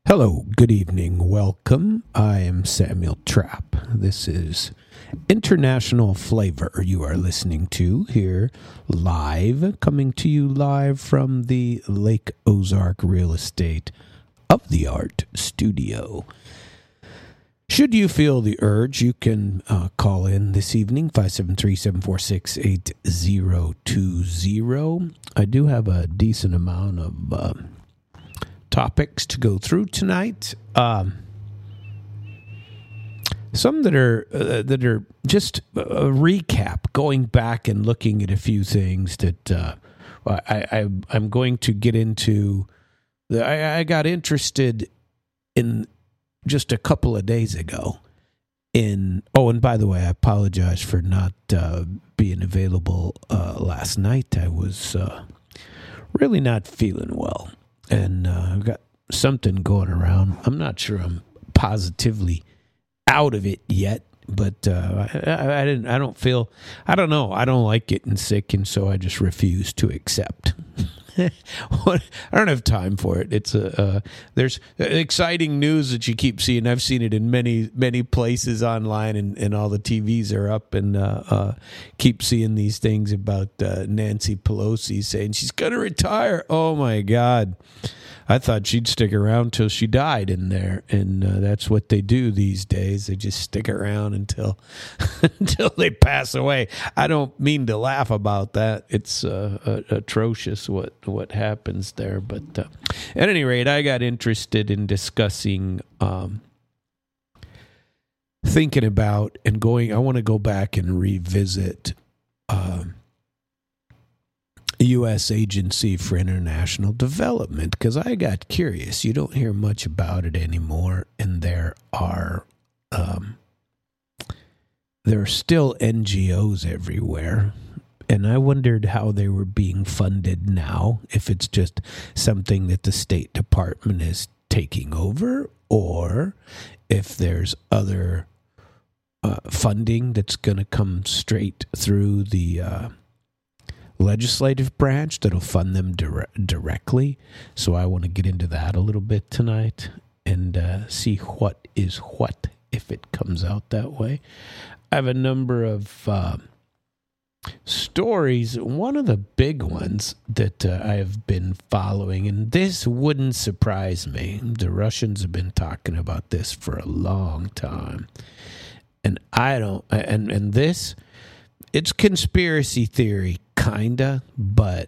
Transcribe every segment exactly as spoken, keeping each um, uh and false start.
Hello, good evening, welcome. I am Samuel Trapp. This is International Flavor you are listening to here live, coming to you live from the Lake Ozark Real Estate of the Art Studio. Should you feel the urge, you can uh, call in this evening, five seven three, seven four six, eight zero two zero. I do have a decent amount of Uh, topics to go through tonight. Um, some that are uh, that are just a recap, going back and looking at a few things that uh, I, I I'm going to get into. The, I, I got interested in just a couple of days ago. In oh, and by the way, I apologize for not uh, being available uh, last night. I was uh, really not feeling well. And uh, I've got something going around. I'm not sure I'm positively out of it yet, but uh, I, I didn't. I don't feel. I don't know. I don't like getting sick, and so I just refuse to accept. I don't have time for it. It's a uh, there's exciting news that you keep seeing. I've seen it in many many places online, and, and all the T Vs are up, and uh, uh, keep seeing these things about uh, Nancy Pelosi saying she's going to retire. Oh my God. I thought she'd stick around till she died in there, and uh, that's what they do these days. They just stick around until until they pass away. I don't mean to laugh about that. It's uh, uh, atrocious what what happens there. But uh, at any rate, I got interested in discussing, um, thinking about, and going. I want to go back and revisit Uh, U S Agency for International Development, because I got curious. You don't hear much about it anymore, and there are um, there are still N G Os everywhere, and I wondered how they were being funded now, if it's just something that the State Department is taking over, or if there's other uh, funding that's going to come straight through the uh legislative branch that'll fund them dire- directly. So I want to get into that a little bit tonight and uh, see what is what if it comes out that way. I have a number of uh, stories. One of the big ones that uh, I have been following, and this wouldn't surprise me. The Russians have been talking about this for a long time. And I don't, and, and this, it's conspiracy theory, kinda, but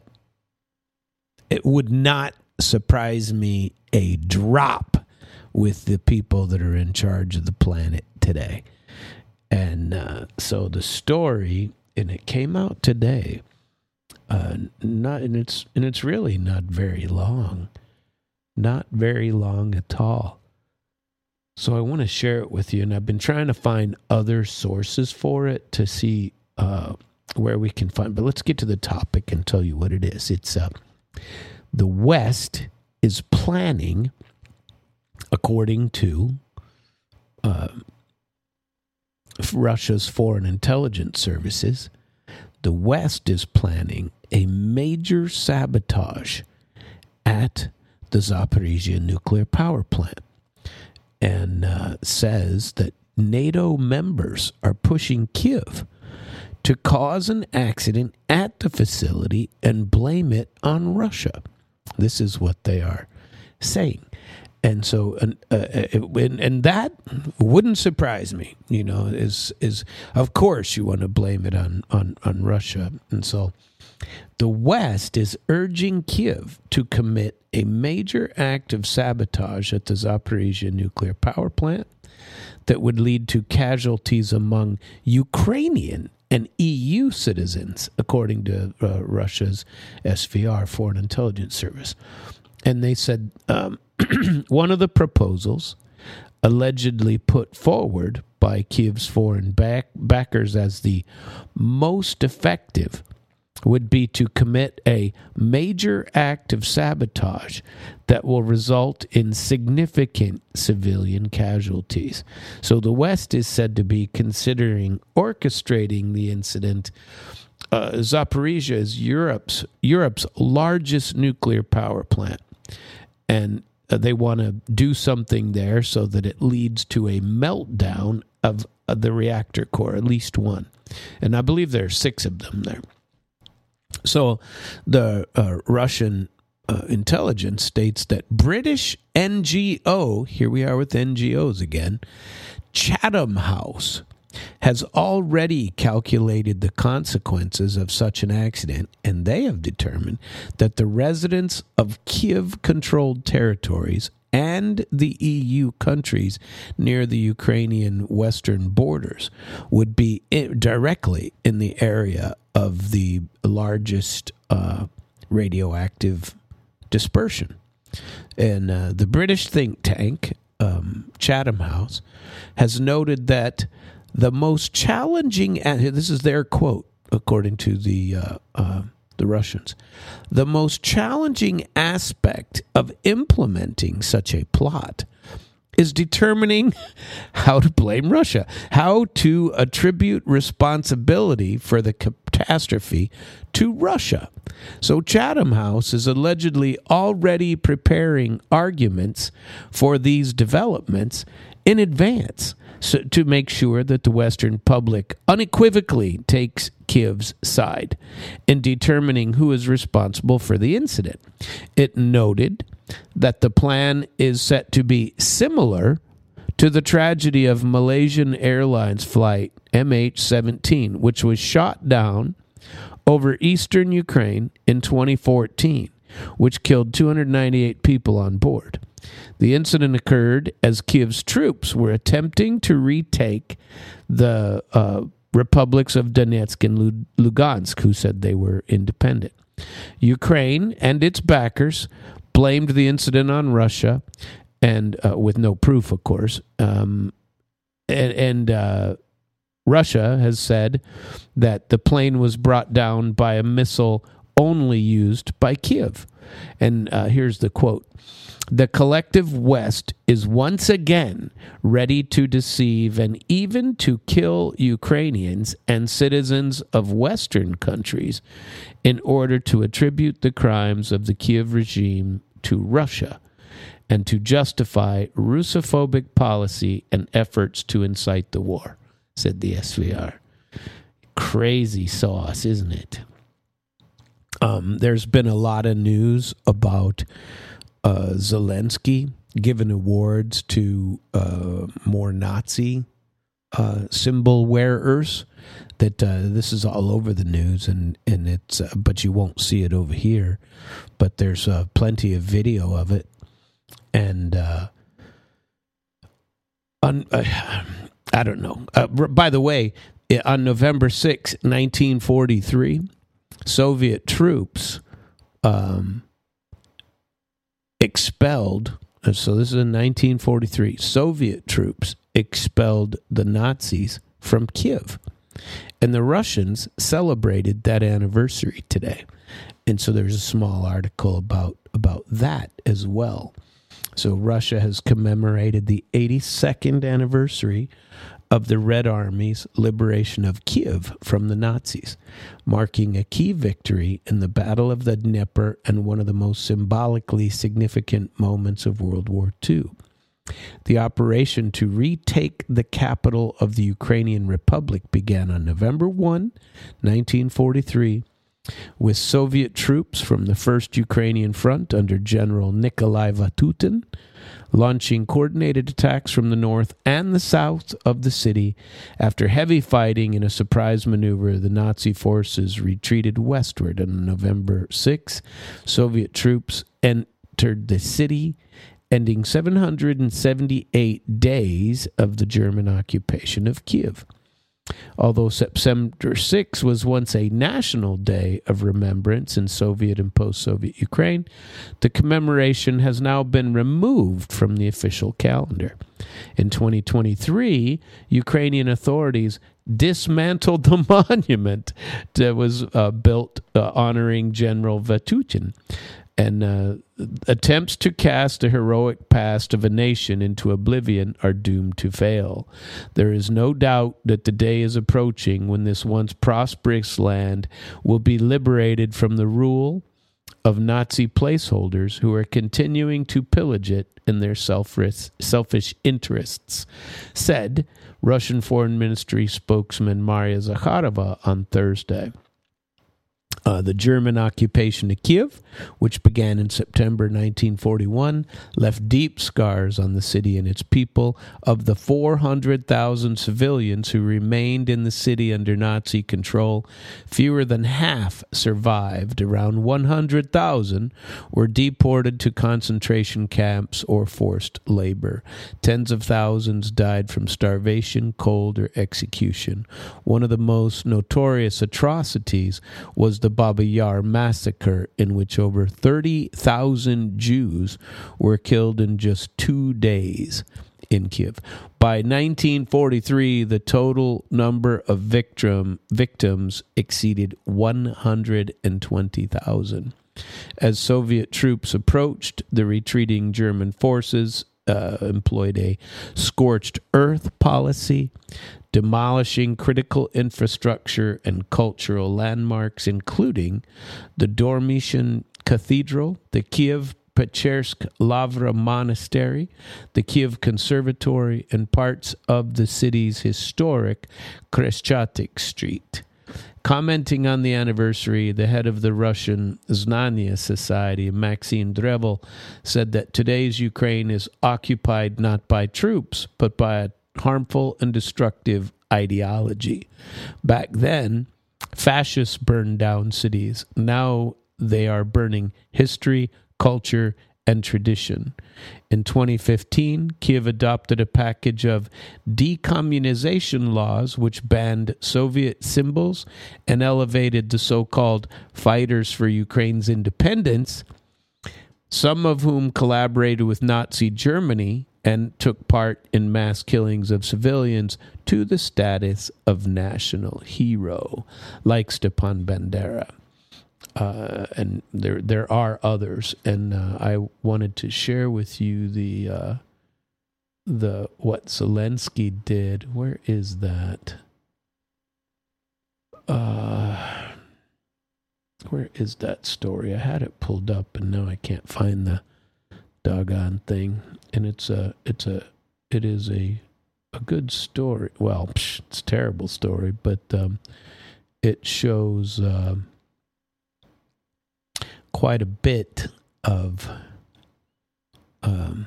it would not surprise me a drop with the people that are in charge of the planet today. And uh, so the story, and it came out today, uh, not, and it's and it's really not very long, not very long at all. So I want to share it with you, and I've been trying to find other sources for it to see Uh, where we can find, but let's get to the topic and tell you what it is. It's uh, the West is planning, according to uh, Russia's foreign intelligence services, the West is planning a major sabotage at the Zaporizhia nuclear power plant, and uh, says that NATO members are pushing Kyiv to cause an accident at the facility and blame it on Russia. This is what they are saying. And so, and, uh, and, and that wouldn't surprise me, you know, is, is of course you want to blame it on, on, on Russia. And so the West is urging Kyiv to commit a major act of sabotage at the Zaporizhia nuclear power plant that would lead to casualties among Ukrainian and E U citizens, according to uh, Russia's S V R, Foreign Intelligence Service. And they said um, one of the proposals allegedly put forward by Kyiv's foreign back- backers as the most effective would be to commit a major act of sabotage that will result in significant civilian casualties. So the West is said to be considering orchestrating the incident. Uh, Zaporizhia is Europe's Europe's largest nuclear power plant, and they want to do something there so that it leads to a meltdown of, of the reactor core, at least one. And I believe there are six of them there. So the uh, Russian uh, intelligence states that British N G O, here we are with N G Os again, Chatham House, has already calculated the consequences of such an accident, and they have determined that the residents of Kiev-controlled territories and the E U countries near the Ukrainian western borders would be in, directly in the area of the largest uh, radioactive dispersion. And uh, the British think tank, um, Chatham House, has noted that the most challenging, and this is their quote, according to the uh, uh, the Russians, the most challenging aspect of implementing such a plot is determining how to blame Russia, how to attribute responsibility for the catastrophe to Russia. So Chatham House is allegedly already preparing arguments for these developments in advance, so to make sure that the Western public unequivocally takes Kiev's side in determining who is responsible for the incident. It noted that the plan is set to be similar to the tragedy of Malaysian Airlines flight M H seventeen, which was shot down over eastern Ukraine in twenty fourteen, which killed two hundred ninety-eight people on board. The incident occurred as Kiev's troops were attempting to retake the uh, republics of Donetsk and Lugansk, who said they were independent. Ukraine and its backers blamed the incident on Russia, and uh, with no proof, of course. Um, and and uh, Russia has said that the plane was brought down by a missile only used by Kiev. And uh, here's the quote. The collective West is once again ready to deceive and even to kill Ukrainians and citizens of Western countries in order to attribute the crimes of the Kiev regime to Russia and to justify Russophobic policy and efforts to incite the war, said the S V R. Crazy sauce, isn't it? Um, there's been a lot of news about uh, Zelensky giving awards to uh, more Nazi uh, symbol wearers. That uh, this is all over the news, and and it's uh, but you won't see it over here. But there's uh, plenty of video of it, and uh, on, uh, I don't know. Uh, by the way, on November sixth, nineteen forty-three, Soviet troops um, expelled. So this is in nineteen forty-three. Soviet troops expelled the Nazis from Kiev. And the Russians celebrated that anniversary today. And so there's a small article about, about that as well. So Russia has commemorated the eighty-second anniversary of the Red Army's liberation of Kiev from the Nazis, marking a key victory in the Battle of the Dnieper and one of the most symbolically significant moments of World War Two. The operation to retake the capital of the Ukrainian Republic began on November first, nineteen forty-three, with Soviet troops from the First Ukrainian Front under General Nikolai Vatutin launching coordinated attacks from the north and the south of the city. After heavy fighting in a surprise maneuver, the Nazi forces retreated westward. On November sixth, Soviet troops entered the city, ending seven hundred seventy-eight days of the German occupation of Kiev. Although September sixth was once a national day of remembrance in Soviet and post-Soviet Ukraine, the commemoration has now been removed from the official calendar. In twenty twenty-three, Ukrainian authorities dismantled the monument that was uh, built uh, honoring General Vatutin. And uh, attempts to cast the heroic past of a nation into oblivion are doomed to fail. There is no doubt that the day is approaching when this once prosperous land will be liberated from the rule of Nazi placeholders who are continuing to pillage it in their selfish interests, said Russian Foreign Ministry spokesman Maria Zakharova on Thursday. Uh, the German occupation of Kiev, which began in September nineteen forty-one, left deep scars on the city and its people. Of the four hundred thousand civilians who remained in the city under Nazi control, fewer than half survived. Around one hundred thousand were deported to concentration camps or forced labor. Tens of thousands died from starvation, cold, or execution. One of the most notorious atrocities was the Baba Yar massacre, in which over thirty thousand Jews were killed in just two days in Kiev. By nineteen forty-three, the total number of victim, victims exceeded one hundred twenty thousand. As Soviet troops approached, the retreating German forces uh, employed a scorched earth policy, demolishing critical infrastructure and cultural landmarks, including the Dormition Cathedral, the Kiev Pechersk Lavra Monastery, the Kiev Conservatory, and parts of the city's historic Khreshchatyk Street. Commenting on the anniversary, the head of the Russian Znania Society, Maxim Drevel, said that today's Ukraine is occupied not by troops, but by a harmful and destructive ideology. Back then, fascists burned down cities. Now they are burning history, culture, and tradition. In twenty fifteen, Kiev adopted a package of decommunization laws which banned Soviet symbols and elevated the so-called fighters for Ukraine's independence, some of whom collaborated with Nazi Germany and took part in mass killings of civilians, to the status of national hero, like Stepan Bandera. Uh, and there there are others, and uh, I wanted to share with you the uh, the what Zelensky did. Where is that? Uh, where is that story? I had it pulled up, and now I can't find the doggone thing. And it's a it's a it is a a good story. Well, psh, it's a terrible story, but um, it shows. Uh, quite a bit of um,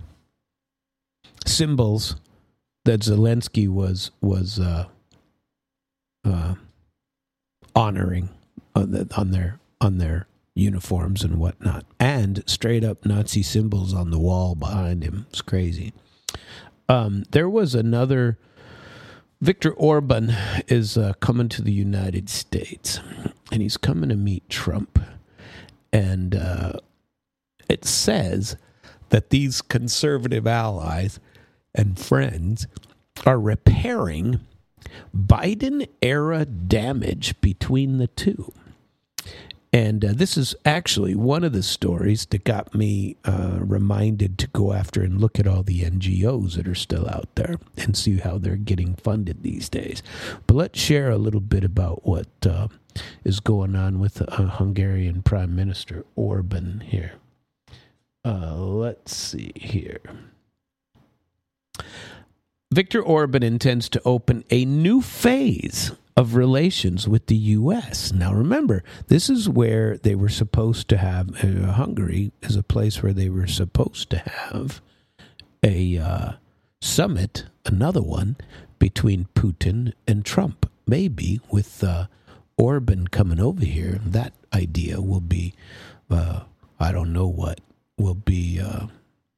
symbols that Zelensky was was uh, uh, honoring on, the, on their on their uniforms and whatnot, and straight up Nazi symbols on the wall behind him. It's crazy. Um, there was another. Viktor Orban is uh, coming to the United States, and he's coming to meet Trump. And uh, it says that these conservative allies and friends are repairing Biden-era damage between the two. And uh, this is actually one of the stories that got me uh, reminded to go after and look at all the N G Os that are still out there and see how they're getting funded these days. But let's share a little bit about what uh, is going on with uh, Hungarian Prime Minister Orban here. Uh, let's see here. Viktor Orban intends to open a new phase of relations with the U S. Now remember, this is where they were supposed to have, uh, Hungary is a place where they were supposed to have a uh, summit, another one, between Putin and Trump. Maybe with uh, Orban coming over here, that idea will be, uh, I don't know what, will be uh,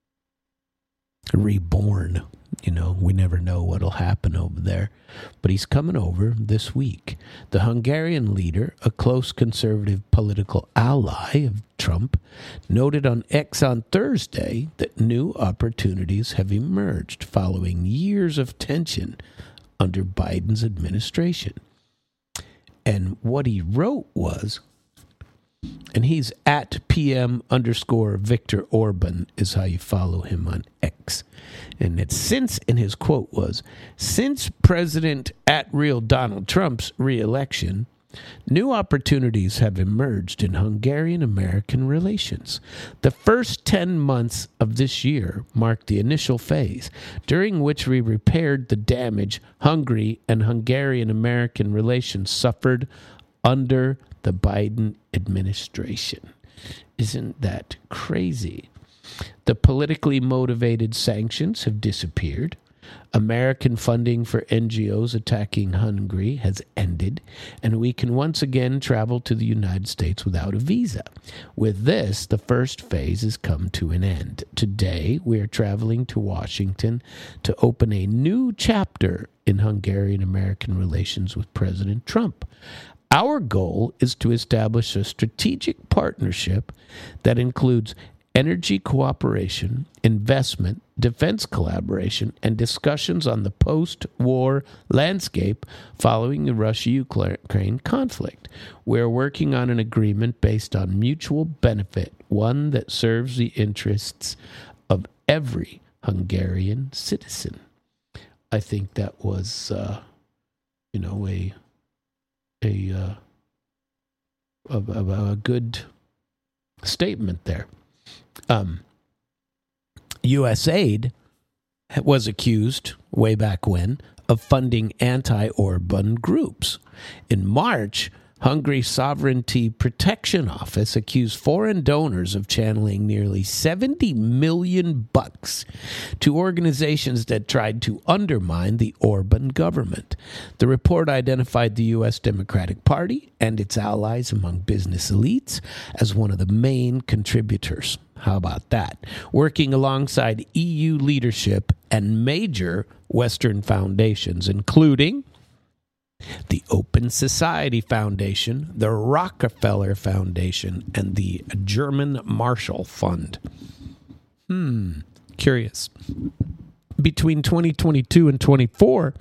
reborn. You know, we never know what'll happen over there. But he's coming over this week. The Hungarian leader, a close conservative political ally of Trump, noted on X on Thursday that new opportunities have emerged following years of tension under Biden's administration. And what he wrote was, and he's at P M underscore Viktor Orban is how you follow him on X. And it's since, and his quote was, since President at real Donald Trump's reelection, New opportunities have emerged in Hungarian-American relations. The first ten months of this year marked the initial phase, during which we repaired the damage Hungary and Hungarian-American relations suffered under the Biden administration. Isn't that crazy? The politically motivated sanctions have disappeared. American funding for N G Os attacking Hungary has ended, and we can once again travel to the United States without a visa. With this, the first phase has come to an end. Today, we are traveling to Washington to open a new chapter in Hungarian-American relations with President Trump. Our goal is to establish a strategic partnership that includes energy cooperation, investment, defense collaboration, and discussions on the post-war landscape following the Russia-Ukraine conflict. We're working on an agreement based on mutual benefit, one that serves the interests of every Hungarian citizen. I think that was, uh, you know, a a, uh, a, a, a good statement there. Um, U S aid was accused, way back when, of funding anti-Orban groups. In March, Hungary's Sovereignty Protection Office accused foreign donors of channeling nearly seventy million bucks to organizations that tried to undermine the Orban government. The report identified the U S Democratic Party and its allies among business elites as one of the main contributors. How about that? Working alongside E U leadership and major Western foundations, including the Open Society Foundation, the Rockefeller Foundation, and the German Marshall Fund. Hmm, curious. Between twenty twenty-two and twenty-four,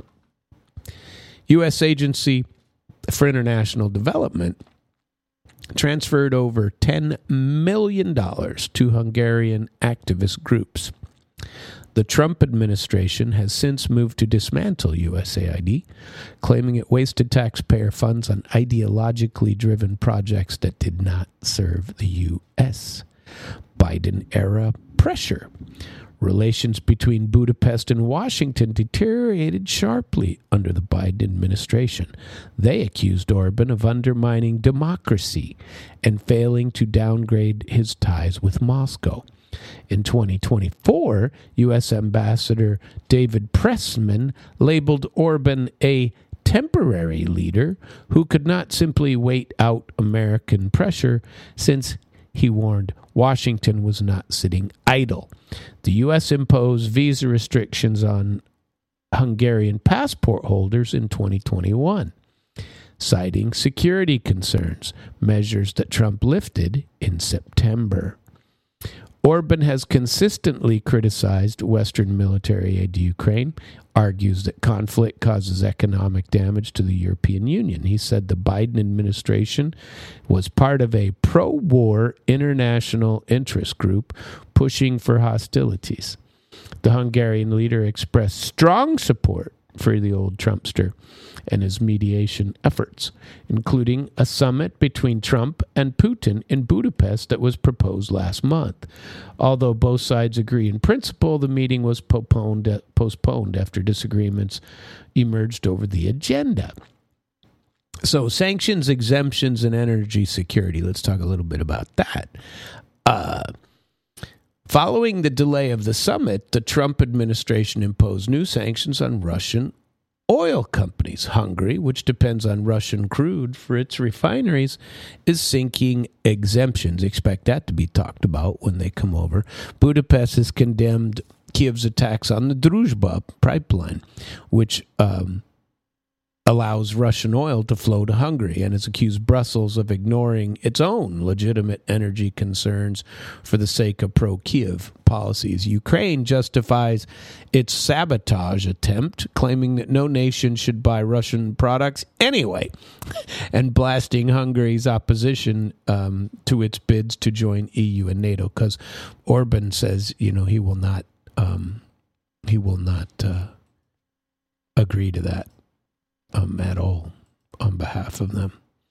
U S Agency for International Development transferred over ten million dollars to Hungarian activist groups. The Trump administration has since moved to dismantle U S A I D, claiming it wasted taxpayer funds on ideologically driven projects that did not serve the U S. Biden-era pressure. Relations between Budapest and Washington deteriorated sharply under the Biden administration. They accused Orban of undermining democracy and failing to downgrade his ties with Moscow. In twenty twenty-four, U S Ambassador David Pressman labeled Orban a temporary leader who could not simply wait out American pressure, since he warned Washington was not sitting idle. The U S imposed visa restrictions on Hungarian passport holders in twenty twenty-one, citing security concerns, measures that Trump lifted in September. Orban has consistently criticized Western military aid to Ukraine, argues that conflict causes economic damage to the European Union. He said the Biden administration was part of a pro-war international interest group pushing for hostilities. The Hungarian leader expressed strong support for the old Trumpster and his mediation efforts, including a summit between Trump and Putin in Budapest that was proposed last month. Although both sides agree in principle, the meeting was postponed, postponed after disagreements emerged over the agenda. So sanctions, exemptions, and energy security. Let's talk a little bit about that. Uh, following the delay of the summit, the Trump administration imposed new sanctions on Russian oil companies. Hungary, which depends on Russian crude for its refineries, is seeking exemptions. Expect that to be talked about when they come over. Budapest has condemned Kiev's attacks on the Druzhba pipeline, which um, allows Russian oil to flow to Hungary, and has accused Brussels of ignoring its own legitimate energy concerns for the sake of pro-Kiev policies. Ukraine justifies its sabotage attempt, claiming that no nation should buy Russian products anyway, and blasting Hungary's opposition um, to its bids to join E U and NATO, because Orban says, you know, he will not, um, he will not uh, agree to that. Um, at all on behalf of them.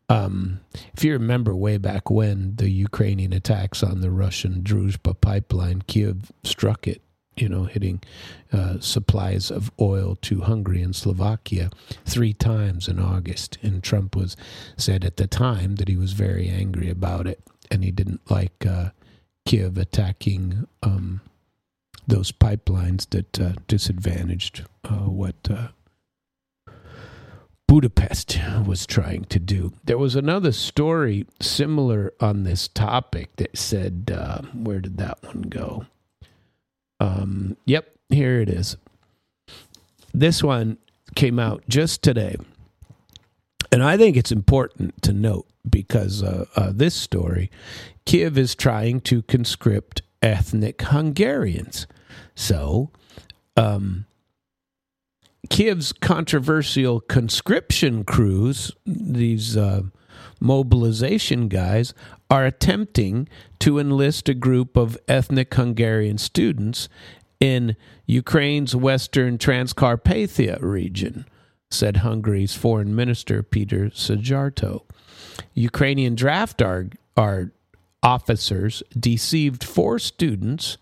Um, if you remember way back when the Ukrainian attacks on the Russian Druzhba pipeline, Kiev struck it, you know, hitting uh, supplies of oil to Hungary and Slovakia three times in August. And Trump was said at the time that he was very angry about it, and he didn't like uh, Kiev attacking um, those pipelines that uh, disadvantaged uh, what uh, Budapest was trying to do. There was another story similar on this topic that said, uh, where did that one go? Um, yep, here it is. This one came out just today. And I think it's important to note because uh, uh, this story, Kiev is trying to conscript ethnic Hungarians. So, um, Kiev's controversial conscription crews, these uh, mobilization guys, are attempting to enlist a group of ethnic Hungarian students in Ukraine's western Transcarpathia region, said Hungary's foreign minister Peter Szijjártó. Ukrainian draft our, our officers deceived four students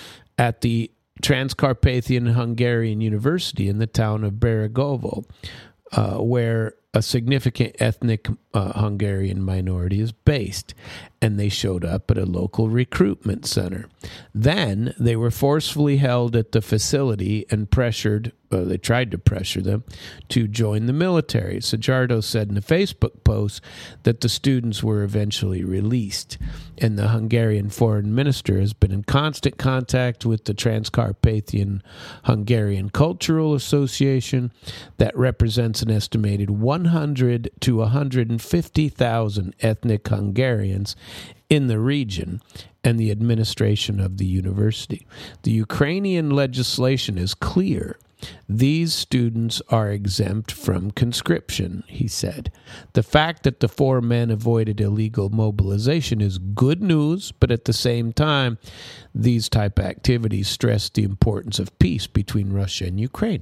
at the Transcarpathian Hungarian University in the town of Baragovo, uh, where a significant ethnic uh, Hungarian minority is based, and they showed up at a local recruitment center. Then they were forcefully held at the facility and pressured, uh, they tried to pressure them, to join the military. Szijjártó said in a Facebook post that the students were eventually released, and the Hungarian foreign minister has been in constant contact with the Transcarpathian Hungarian Cultural Association that represents an estimated one hundred to one hundred fifty thousand ethnic Hungarians in the region and the administration of the university. The Ukrainian legislation is clear. These students are exempt from conscription, he said. The fact that the four men avoided illegal mobilization is good news, but at the same time, these type of activities stress the importance of peace between Russia and Ukraine.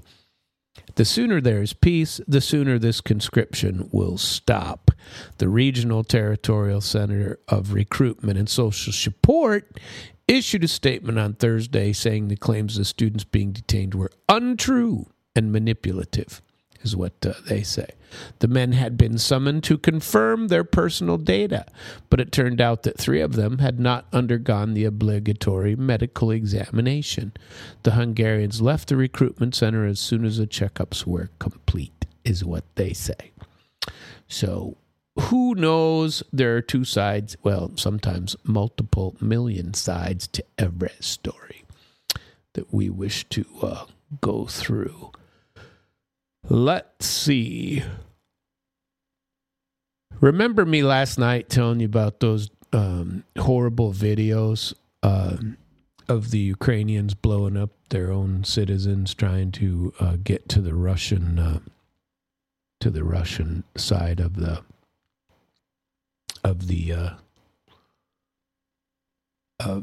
The sooner there is peace, the sooner this conscription will stop. The Regional Territorial Center of Recruitment and Social Support issued a statement on Thursday saying the claims of the students being detained were untrue and manipulative, is what uh, they say. The men had been summoned to confirm their personal data, but it turned out that three of them had not undergone the obligatory medical examination. The Hungarians left the recruitment center as soon as the checkups were complete, is what they say. So, who knows? There are two sides, well, sometimes multiple million sides to every story that we wish to uh, go through. Let's see. Remember me last night telling you about those um, horrible videos uh, of the Ukrainians blowing up their own citizens, trying to uh, get to the Russian uh, to the Russian side of the of the uh, uh,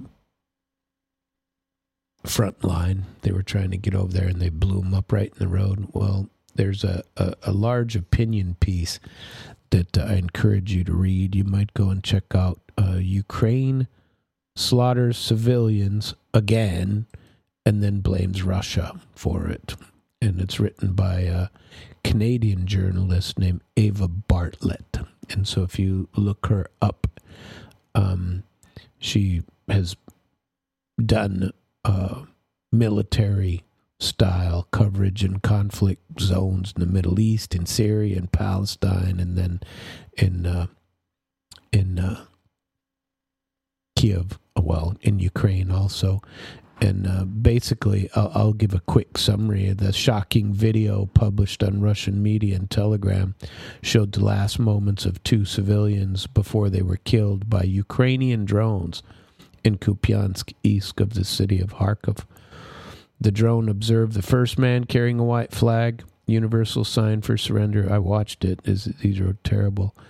front line. They were trying to get over there, and they blew them up right in the road. Well, there's a, a, a large opinion piece that uh, I encourage you to read. You might go and check out uh, Ukraine slaughters civilians again and then blames Russia for it. And it's written by a Canadian journalist named Ava Bartlett. And so if you look her up, um, she has done uh, military style coverage in conflict zones in the Middle East, in Syria, in Palestine, and then in uh, in uh, Kiev, well, in Ukraine also. And uh, basically, I'll, I'll give a quick summary of the shocking video published on Russian media and Telegram. Showed the last moments of two civilians before they were killed by Ukrainian drones in Kupiansk, east of the city of Kharkov. The drone observed the first man carrying a white flag, universal sign for surrender. I watched it. These are terrible.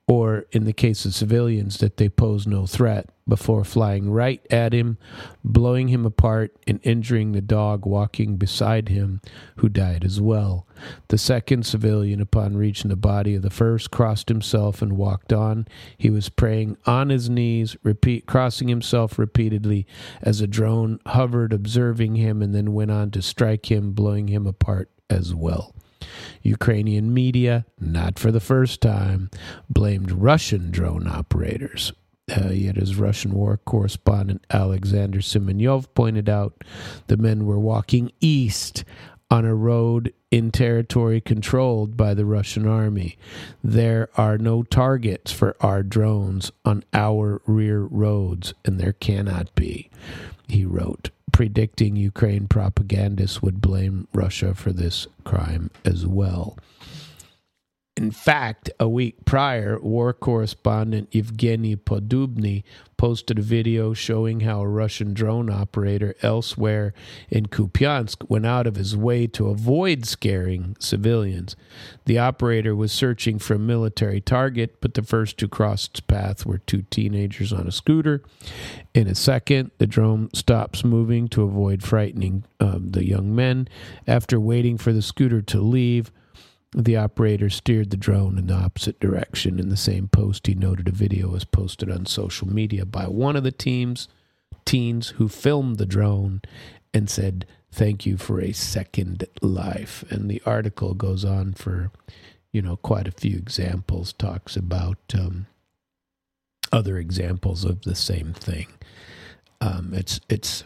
or in the case of civilians, that they pose no threat before flying right at him, blowing him apart, and injuring the dog walking beside him, who died as well. The second civilian, upon reaching the body of the first, crossed himself and walked on. He was praying on his knees, repeat, crossing himself repeatedly as a drone hovered, observing him, and then went on to strike him, blowing him apart as well. Ukrainian media, not for the first time, blamed Russian drone operators. Uh, yet, as Russian war correspondent Alexander Semenyov pointed out, the men were walking east on a road in territory controlled by the Russian army. There are no targets for our drones on our rear roads, and there cannot be, he wrote, predicting Ukraine propagandists would blame Russia for this crime as well. In fact, a week prior, war correspondent Evgeny Podubny posted a video showing how a Russian drone operator elsewhere in Kupiansk went out of his way to avoid scaring civilians. The operator was searching for a military target, but the first to cross its path were two teenagers on a scooter. In a second, the drone stops moving to avoid frightening um, the young men. After waiting for the scooter to leave, the operator steered the drone in the opposite direction. In the same post, he noted a video was posted on social media by one of the teams, teens who filmed the drone and said, "Thank you for a second life." And the article goes on for, you know, quite a few examples, talks about um, other examples of the same thing. Um, it's it's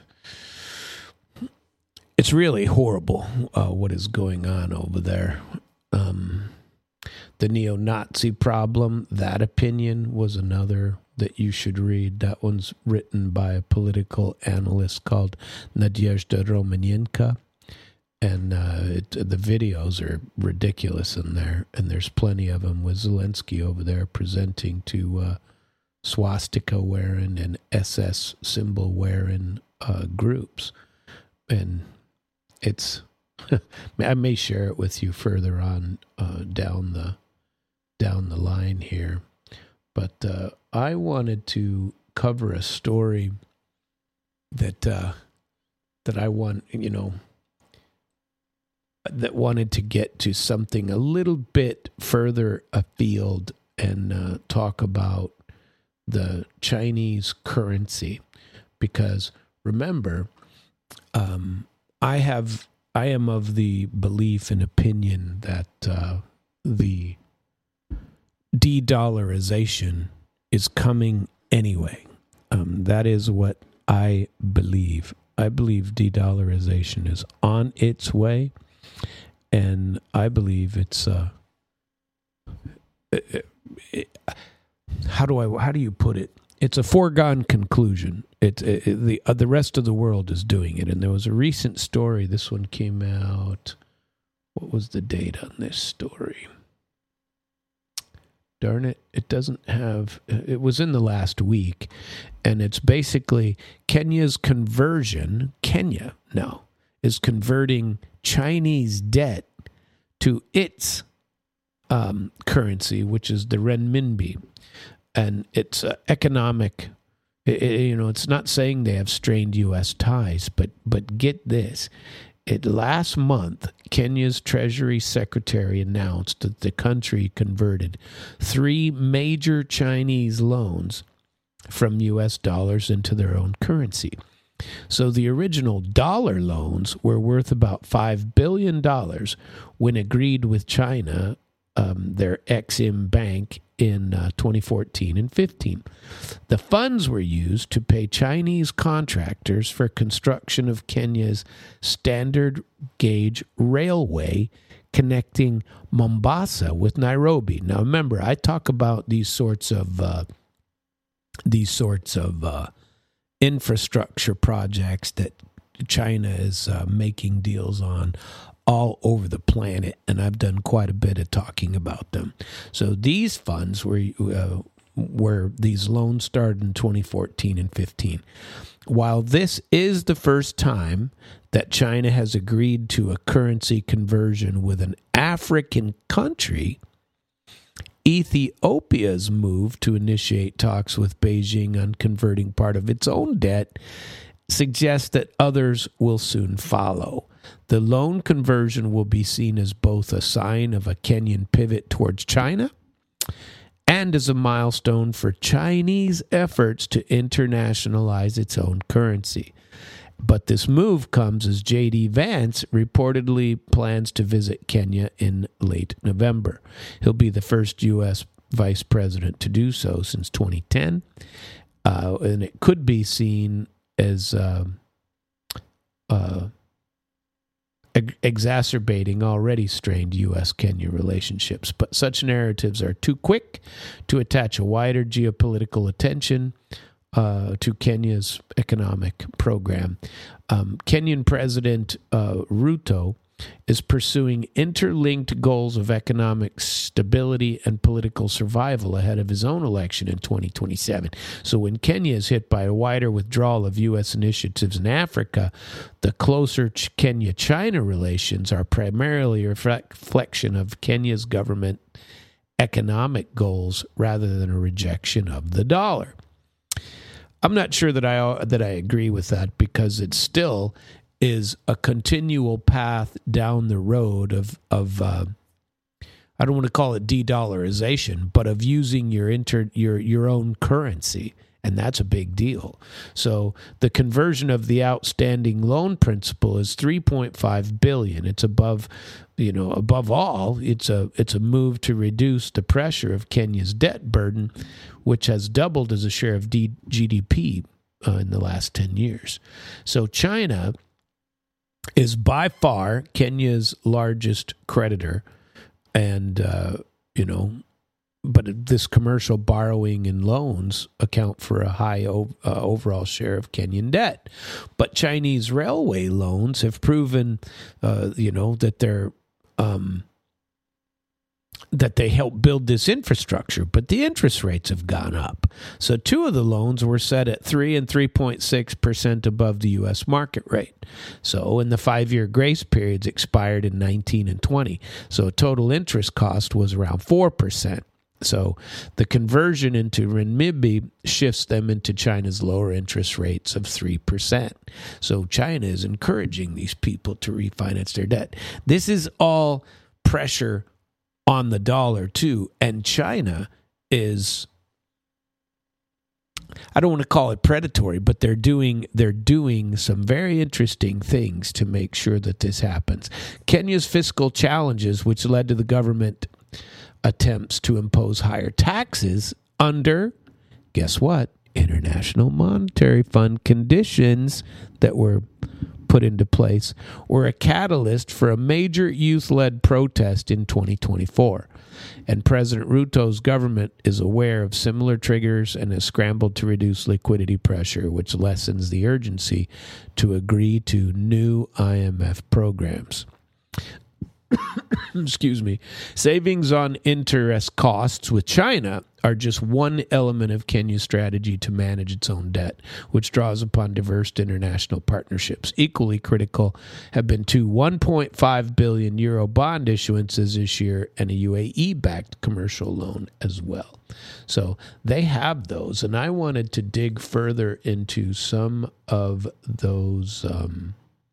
it's really horrible uh, what is going on over there. Um, the neo-Nazi problem, that opinion was another that you should read. That one's written by a political analyst called Nadezhda Romanenko. And uh, it, the videos are ridiculous in there. And there's plenty of them with Zelensky over there presenting to uh, swastika wearing and S S symbol wearing uh, groups. And it's... I may share it with you further on uh, down the down the line here, but uh, I wanted to cover a story that uh, that I want, you know, that wanted to get to something a little bit further afield and uh, talk about the Chinese currency, because remember, um, I have. I am of the belief and opinion that uh, the de-dollarization is coming anyway. Um, that is what I believe. I believe de-dollarization is on its way, and I believe it's uh, it, it, how do I how do you put it? It's a foregone conclusion. It, it, it the uh, the rest of the world is doing it, and there was a recent story. This one came out. What was the date on this story? Darn it! It doesn't have. It was in the last week, and it's basically Kenya's conversion. Kenya now is converting Chinese debt to its um, currency, which is the renminbi. And it's uh, economic, it, it, you know, it's not saying they have strained U S ties, but but get this. It, last month, Kenya's Treasury Secretary announced that the country converted three major Chinese loans from U S dollars into their own currency. So the original dollar loans were worth about five billion dollars when agreed with China, um, their Exim Bank, in uh, twenty fourteen and fifteen. The funds were used to pay Chinese contractors for construction of Kenya's standard gauge railway connecting Mombasa with Nairobi. Now remember, I talk about these sorts of uh, these sorts of uh, infrastructure projects that China is uh, making deals on all over the planet, and I've done quite a bit of talking about them. So these funds were uh, where these loans started in twenty fourteen and fifteen. While this is the first time that China has agreed to a currency conversion with an African country, Ethiopia's move to initiate talks with Beijing on converting part of its own debt suggests that others will soon follow. The loan conversion will be seen as both a sign of a Kenyan pivot towards China and as a milestone for Chinese efforts to internationalize its own currency. But this move comes as J D Vance reportedly plans to visit Kenya in late November. He'll be the first U S vice president to do so since twenty ten, uh, and it could be seen as uh, uh, ex- exacerbating already strained U S Kenya relationships. But such narratives are too quick to attach a wider geopolitical attention uh, to Kenya's economic program. Um, Kenyan President uh, Ruto is pursuing interlinked goals of economic stability and political survival ahead of his own election in twenty twenty-seven. So when Kenya is hit by a wider withdrawal of U S initiatives in Africa, the closer Kenya-China relations are primarily a reflection of Kenya's government economic goals rather than a rejection of the dollar. I'm not sure that I that I agree with that, because it still is a continual path down the road of, of uh, I don't want to call it de-dollarization, but of using your inter, your your own currency, and that's a big deal. So the conversion of the outstanding loan principal is three point five billion dollars. It's above, you know, above all, it's a it's a move to reduce the pressure of Kenya's debt burden, which has doubled as a share of D- G D P uh, in the last ten years. So China is by far Kenya's largest creditor, and, uh, you know, but this commercial borrowing and loans account for a high o- uh, overall share of Kenyan debt. But Chinese railway loans have proven, uh, you know, that they're um, that they help build this infrastructure, but the interest rates have gone up. So two of the loans were set at three and three point six percent above the U S market rate. So, and the five-year grace periods expired in nineteen and twenty. So total interest cost was around four percent. So the conversion into renminbi shifts them into China's lower interest rates of three percent. So China is encouraging these people to refinance their debt. This is all pressure on the dollar too, and China is, I don't want to call it predatory, but they're doing they're doing some very interesting things to make sure that this happens. Kenya's fiscal challenges, which led to the government attempts to impose higher taxes under, guess what, International Monetary Fund conditions that were put into place, were a catalyst for a major youth-led protest in twenty twenty-four. And President Ruto's government is aware of similar triggers and has scrambled to reduce liquidity pressure, which lessens the urgency to agree to new I M F programs. Excuse me. Savings on interest costs with China are just one element of Kenya's strategy to manage its own debt, which draws upon diverse international partnerships. Equally critical have been two one point five billion euro bond issuances this year and a U A E-backed commercial loan as well. So they have those, and I wanted to dig further into some of those, um,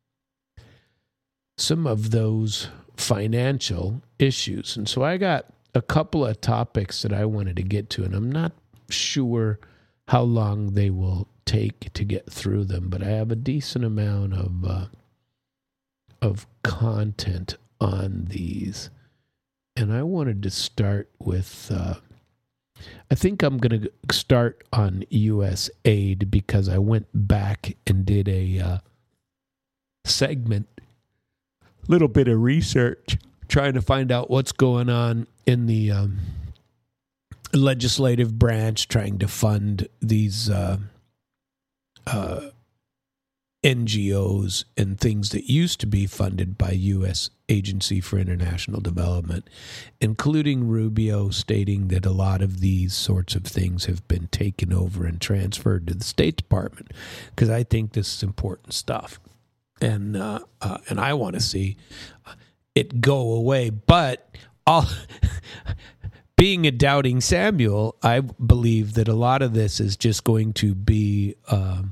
some of those financial issues. And so I got a couple of topics that I wanted to get to, and I'm not sure how long they will take to get through them, but I have a decent amount of uh, of content on these. And I wanted to start with, uh, I think I'm going to start on U S aid, because I went back and did a uh, segment, little bit of research, trying to find out what's going on in the um, legislative branch, trying to fund these uh, uh, N G Os and things that used to be funded by U S Agency for International Development, including Rubio stating that a lot of these sorts of things have been taken over and transferred to the State Department, because I think this is important stuff. And uh, uh, and I want to see it go away, but all being a doubting Samuel, I believe that a lot of this is just going to be uh,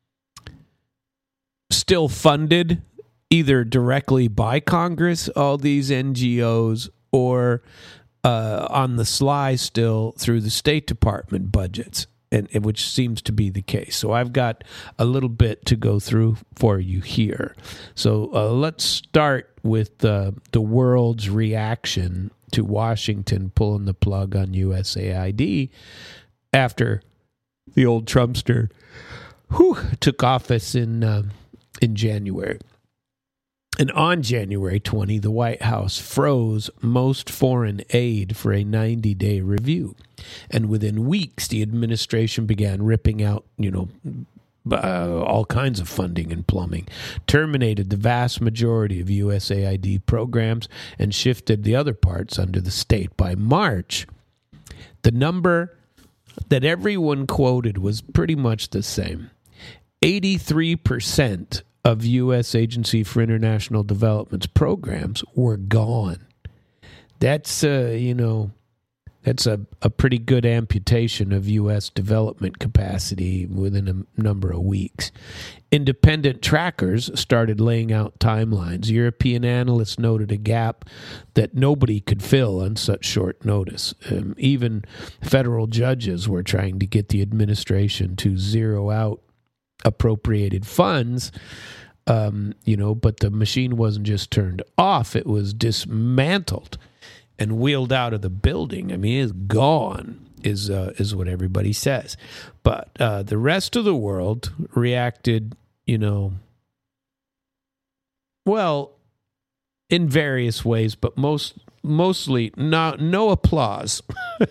still funded either directly by Congress, all these N G Os, or uh, on the sly still through the State Department budgets, and, and which seems to be the case. So I've got a little bit to go through for you here. So uh, let's start with uh, the world's reaction to Washington pulling the plug on U S A I D after the old Trumpster whew, took office in uh, in January. And on January twentieth, the White House froze most foreign aid for a ninety-day review. And within weeks, the administration began ripping out, you know, uh, all kinds of funding and plumbing, terminated the vast majority of U S A I D programs, and shifted the other parts under the state. By March, the number that everyone quoted was pretty much the same. eighty-three percent of U S Agency for International Development's programs were gone. That's, uh, you know, that's a, a pretty good amputation of U S development capacity within a number of weeks. Independent trackers started laying out timelines. European analysts noted a gap that nobody could fill on such short notice. Um, even federal judges were trying to get the administration to zero out appropriated funds, um, you know, but the machine wasn't just turned off, it was dismantled and wheeled out of the building. I mean, it's gone, is uh, is what everybody says. But uh, the rest of the world reacted, you know, well, in various ways, but most mostly no, no applause.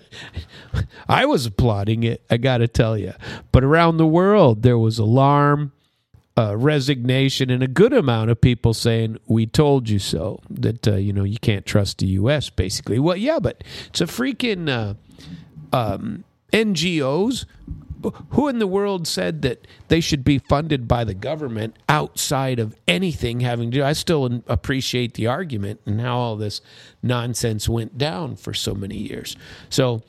I was applauding it, I got to tell you. But around the world, there was alarm, uh, resignation, and a good amount of people saying, we told you so, that, uh, you know, you can't trust the U S, basically. Well, yeah, but it's a freaking uh, um, N G Os. Who in the world said that they should be funded by the government outside of anything having to do? I still appreciate the argument and how all this nonsense went down for so many years. So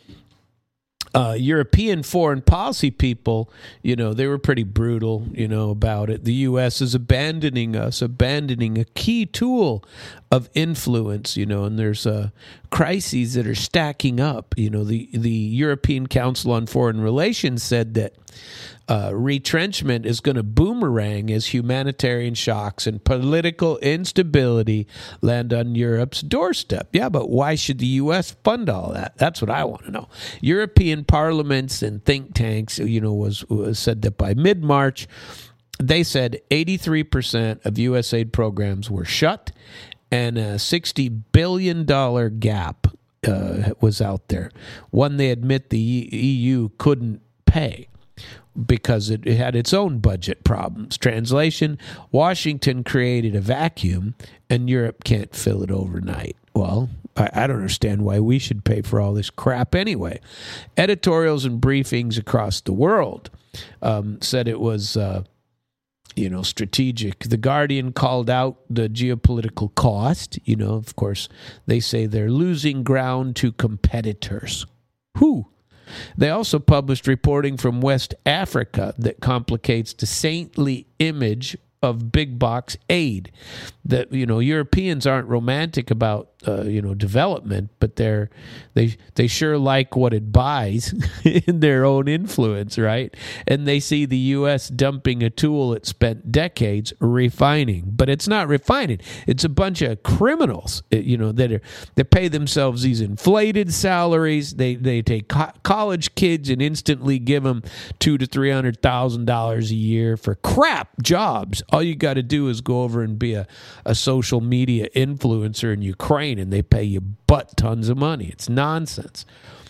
uh, European foreign policy people, you know, they were pretty brutal, you know, about it. The U S is abandoning us, abandoning a key tool of influence, you know, and there's uh, crises that are stacking up. You know, the, the European Council on Foreign Relations said that uh, retrenchment is going to boomerang as humanitarian shocks and political instability land on Europe's doorstep. Yeah, but why should the U S fund all that? That's what I want to know. European parliaments and think tanks, you know, was, was said that by mid-March, they said eighty-three percent of U S aid programs were shut, and a sixty billion dollars gap uh, was out there, one they admit the E U couldn't pay because it had its own budget problems. Translation, Washington created a vacuum, and Europe can't fill it overnight. Well, I, I don't understand why we should pay for all this crap anyway. Editorials and briefings across the world um, said it was... Uh, you know, strategic. The Guardian called out the geopolitical cost. You know, of course, they say they're losing ground to competitors. Who? They also published reporting from West Africa that complicates the saintly image of big box aid. That, you know, Europeans aren't romantic about uh, you know, development, but they're they they sure like what it buys in their own influence, right? And they see the U S dumping a tool it spent decades refining, but it's not refining. It's a bunch of criminals, you know, that are that pay themselves these inflated salaries. They they take co- college kids and instantly give them two to three hundred thousand dollars a year for crap jobs. All you got to do is go over and be a, a social media influencer in Ukraine, and they pay you butt tons of money. It's nonsense.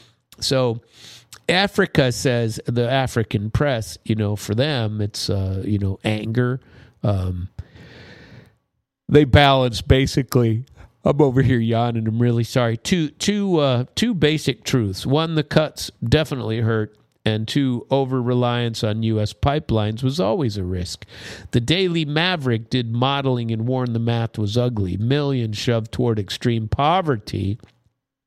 So Africa says, the African press, you know, for them, it's, uh, you know, anger. Um, they balance basically, I'm over here yawning, I'm really sorry, two, two, uh, two basic truths. One, the cuts definitely hurt. And two, over-reliance on U S pipelines was always a risk. The Daily Maverick did modeling and warned the math was ugly. Millions shoved toward extreme poverty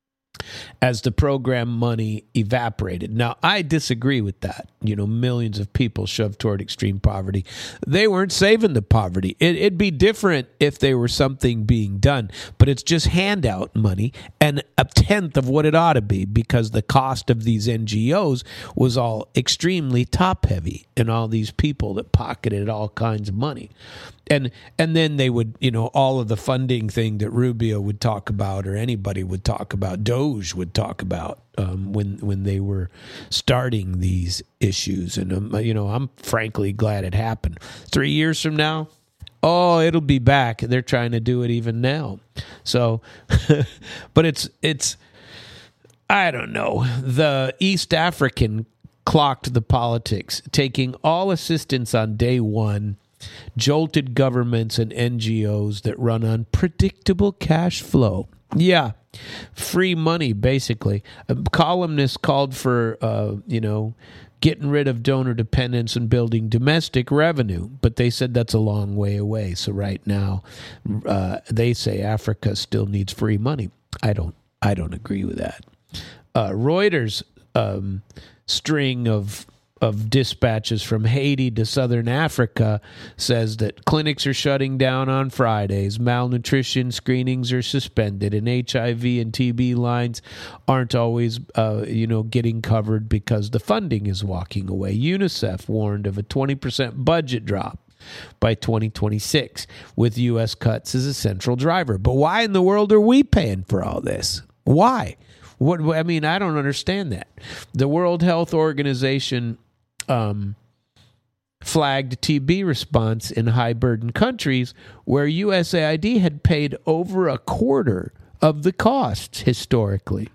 as the program money evaporated. Now, I disagree with that. You know, millions of people shoved toward extreme poverty. They weren't saving the poverty. It, it'd be different if there were something being done, but it's just handout money and a tenth of what it ought to be because the cost of these N G Os was all extremely top heavy and all these people that pocketed all kinds of money. And and then they would, you know, all of the funding thing that Rubio would talk about or anybody would talk about, Doge would talk about um, when when they were starting these issues. And, um, you know, I'm frankly glad it happened. Three years from now, oh, it'll be back. They're trying to do it even now. So, but it's, it's, I don't know. The East African clocked the politics, taking all assistance on day one, jolted governments and N G Os that run on predictable cash flow. Yeah, free money, basically. A columnist called for, uh, you know, getting rid of donor dependence and building domestic revenue, but they said that's a long way away. So right now, uh, they say Africa still needs free money. I don't. I don't agree with that. Uh, Reuters um, string of of dispatches from Haiti to southern Africa says that clinics are shutting down on Fridays, malnutrition screenings are suspended, and H I V and T B lines aren't always, uh, you know, getting covered because the funding is walking away. UNICEF warned of a twenty percent budget drop by twenty twenty-six, with U S cuts as a central driver. But why in the world are we paying for all this? Why? What I mean, I don't understand that. The World Health Organization Um, flagged T B response in high-burden countries where U S A I D had paid over a quarter of the costs historically.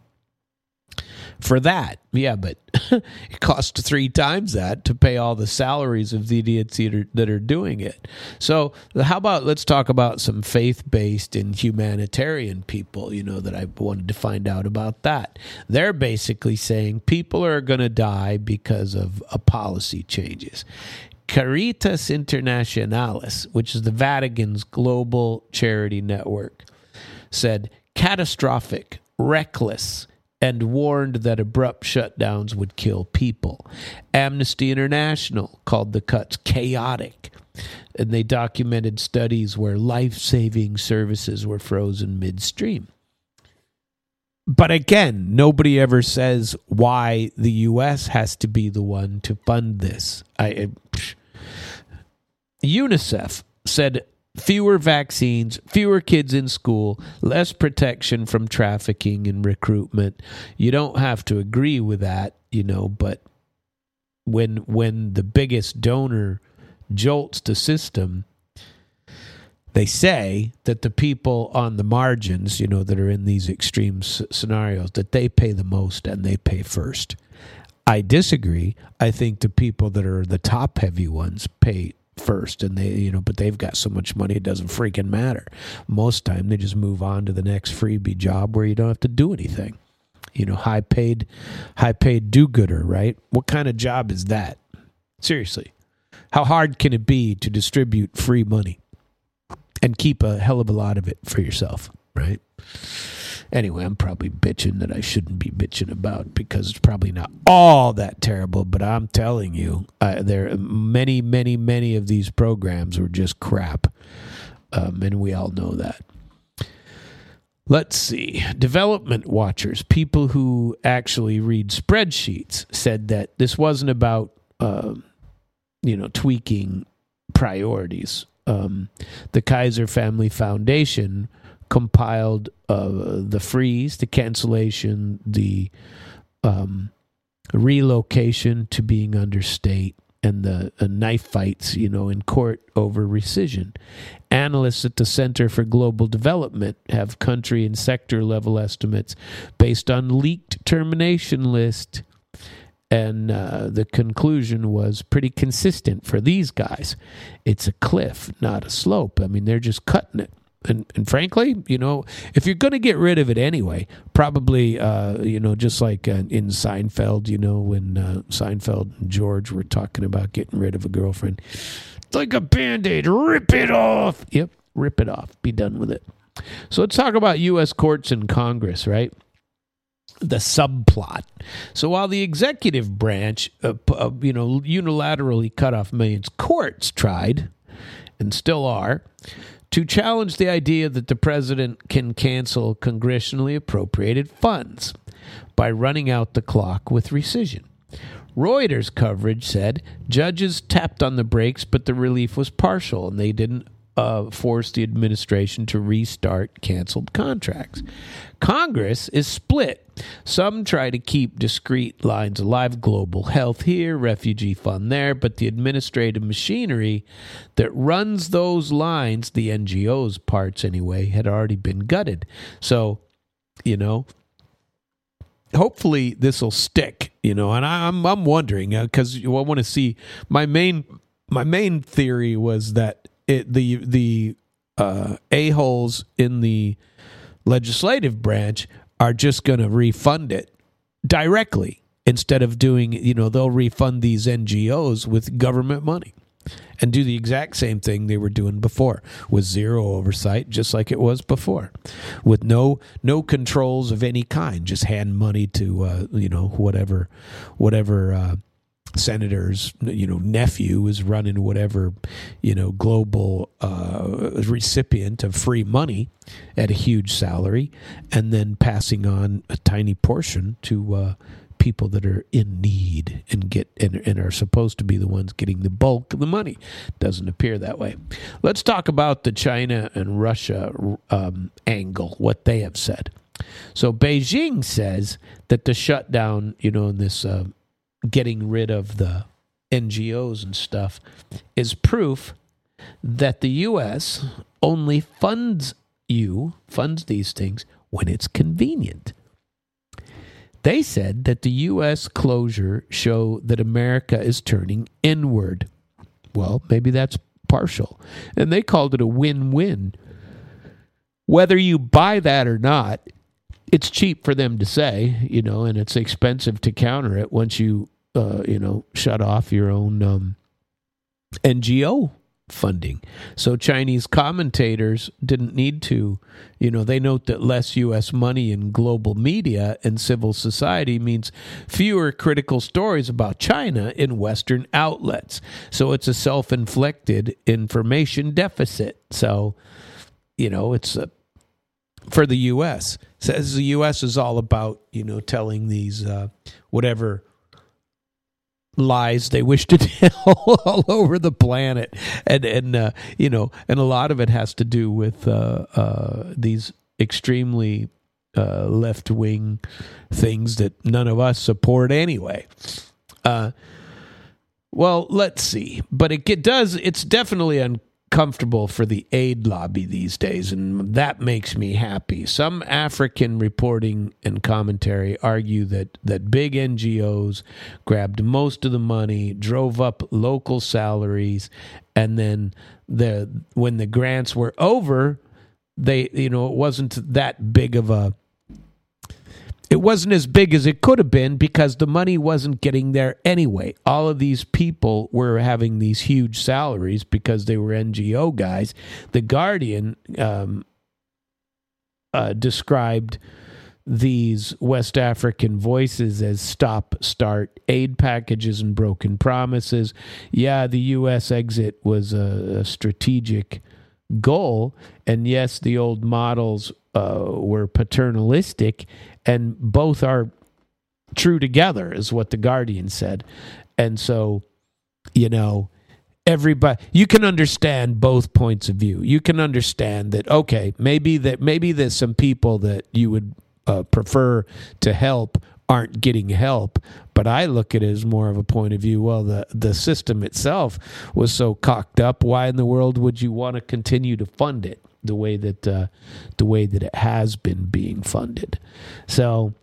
For that, yeah, but it cost three times that to pay all the salaries of the idiots that are, that are doing it. So how about let's talk about some faith-based and humanitarian people, you know, that I wanted to find out about that. They're basically saying people are going to die because of a policy changes. Caritas Internationalis, which is the Vatican's global charity network, said catastrophic, reckless, and warned that abrupt shutdowns would kill people. Amnesty International called the cuts chaotic, and they documented studies where life-saving services were frozen midstream. But again, nobody ever says why the U S has to be the one to fund this. I, I, UNICEF said fewer vaccines, fewer kids in school, less protection from trafficking and recruitment. You don't have to agree with that, you know, but when when the biggest donor jolts the system, they say that the people on the margins, you know, that are in these extreme s- scenarios, that they pay the most and they pay first. I disagree. I think the people that are the top heavy ones pay first, and they, you know, but they've got so much money it doesn't freaking matter. Most time they just move on to the next freebie job where you don't have to do anything. You know, high paid, high paid do-gooder, right? What kind of job is that? Seriously, how hard can it be to distribute free money and keep a hell of a lot of it for yourself, right? Anyway, I'm probably bitching that I shouldn't be bitching about because it's probably not all that terrible, but I'm telling you, uh, there many, many, many of these programs were just crap, um, and we all know that. Let's see. Development watchers, people who actually read spreadsheets, said that this wasn't about, uh, you know, tweaking priorities. Um, the Kaiser Family Foundation compiled uh, the freeze, the cancellation, the um, relocation to being under state, and the uh, knife fights, you know, in court over rescission. Analysts at the Center for Global Development have country and sector level estimates based on leaked termination list, and uh, the conclusion was pretty consistent for these guys. It's a cliff, not a slope. I mean, they're just cutting it. And, and frankly, you know, if you're going to get rid of it anyway, probably, uh, you know, just like uh, in Seinfeld, you know, when uh, Seinfeld and George were talking about getting rid of a girlfriend. It's like a Band-Aid. Rip it off. Yep, rip it off. Be done with it. So let's talk about U S courts and Congress, right? the subplot. So while the executive branch, uh, uh, you know, unilaterally cut off millions, courts tried, and still are, to challenge the idea that the president can cancel congressionally appropriated funds by running out the clock with rescission. Reuters coverage said judges tapped on the brakes, but the relief was partial, and they didn't uh, force the administration to restart canceled contracts. Congress is split. Some try to keep discrete lines alive, global health here, refugee fund there, but the administrative machinery that runs those lines, the N G Os parts anyway, had already been gutted. So, you know, hopefully this will stick, you know, and I, I'm I'm wondering because uh, I want to see my main my main theory was that it, the the uh, a-holes in the legislative branch are just going to refund it directly instead of doing, you know, they'll refund these N G Os with government money and do the exact same thing they were doing before with zero oversight, just like it was before, with no no controls of any kind, just hand money to, uh, you know, whatever, whatever uh, senator's, you know, nephew is running whatever, you know, global uh, recipient of free money at a huge salary, and then passing on a tiny portion to uh, people that are in need and get and, and are supposed to be the ones getting the bulk of the money. Doesn't appear that way. Let's talk about the China and Russia um, angle, what they have said. So Beijing says that the shutdown, you know, in this uh, getting rid of the N G Os and stuff is proof that the U S only funds you, funds these things when it's convenient. They said that the U S closure show that America is turning inward. Well, maybe that's partial. And they called it a win-win. Whether you buy that or not, it's cheap for them to say, you know, and it's expensive to counter it once you, uh, you know, shut off your own um, N G O funding. So Chinese commentators didn't need to, you know, they note that less U S money in global media and civil society means fewer critical stories about China in Western outlets. So it's a self-inflicted information deficit. So, you know, it's a, for the U S. Says the U S is all about, you know, telling these uh, whatever lies they wish to tell all over the planet, and and uh, you know, and a lot of it has to do with uh, uh, these extremely uh, left wing things that none of us support anyway. Uh, well, let's see, but it, it does. It's definitely uncomfortable for the aid lobby these days, and that makes me happy. Some African reporting and commentary argue that, that big N G Os grabbed most of the money, drove up local salaries, and then the when the grants were over, they you know it wasn't that big of a It wasn't as big as it could have been because the money wasn't getting there anyway. All of these people were having these huge salaries because they were N G O guys. The Guardian um, uh, described these West African voices as stop-start aid packages and broken promises. Yeah, the U S exit was a, a strategic goal, and yes, the old models uh, were paternalistic, and both are true together, is what the Guardian said. And so, you know, everybody, you can understand both points of view. You can understand that, okay, maybe that maybe there's some people that you would uh, prefer to help aren't getting help, but I look at it as more of a point of view, well, the, the system itself was so cocked up, why in the world would you want to continue to fund it the way that uh, the way that it has been being funded? So,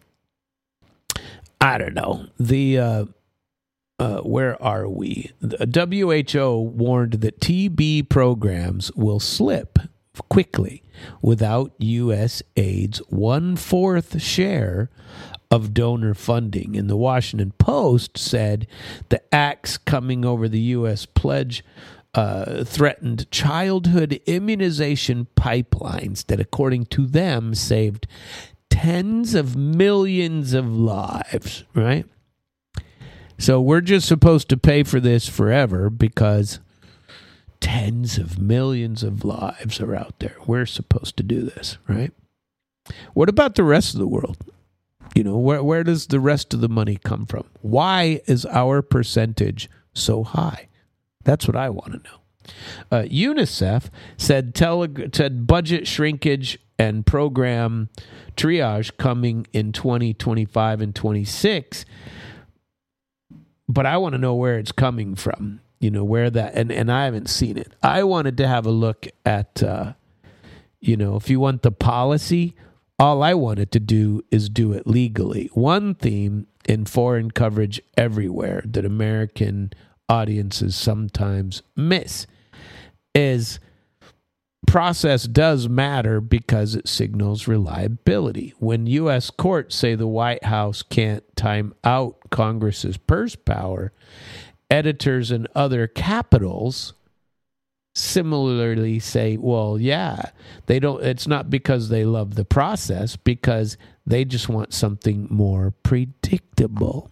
I don't know. The uh, uh, where are we? The W H O warned that T B programs will slip quickly without U S aid's one-fourth share of donor funding. And the Washington Post said the acts coming over the U S pledge uh, threatened childhood immunization pipelines that, according to them, saved tens of millions of lives, right? So we're just supposed to pay for this forever because tens of millions of lives are out there. We're supposed to do this, right? What about the rest of the world? You know, where where does the rest of the money come from? Why is our percentage so high? That's what I want to know. Uh, UNICEF said tele- said budget shrinkage and program triage coming in twenty twenty-five and twenty-six. But I want to know where it's coming from. You know, where that, and, and I haven't seen it. I wanted to have a look at, uh, you know, if you want the policy, all I wanted to do is do it legally. One theme in foreign coverage everywhere that American audiences sometimes miss is process does matter because it signals reliability. When U S courts say the White House can't time out Congress's purse power, editors and other capitals similarly say, well, yeah, they don't, it's not because they love the process, because they just want something more predictable.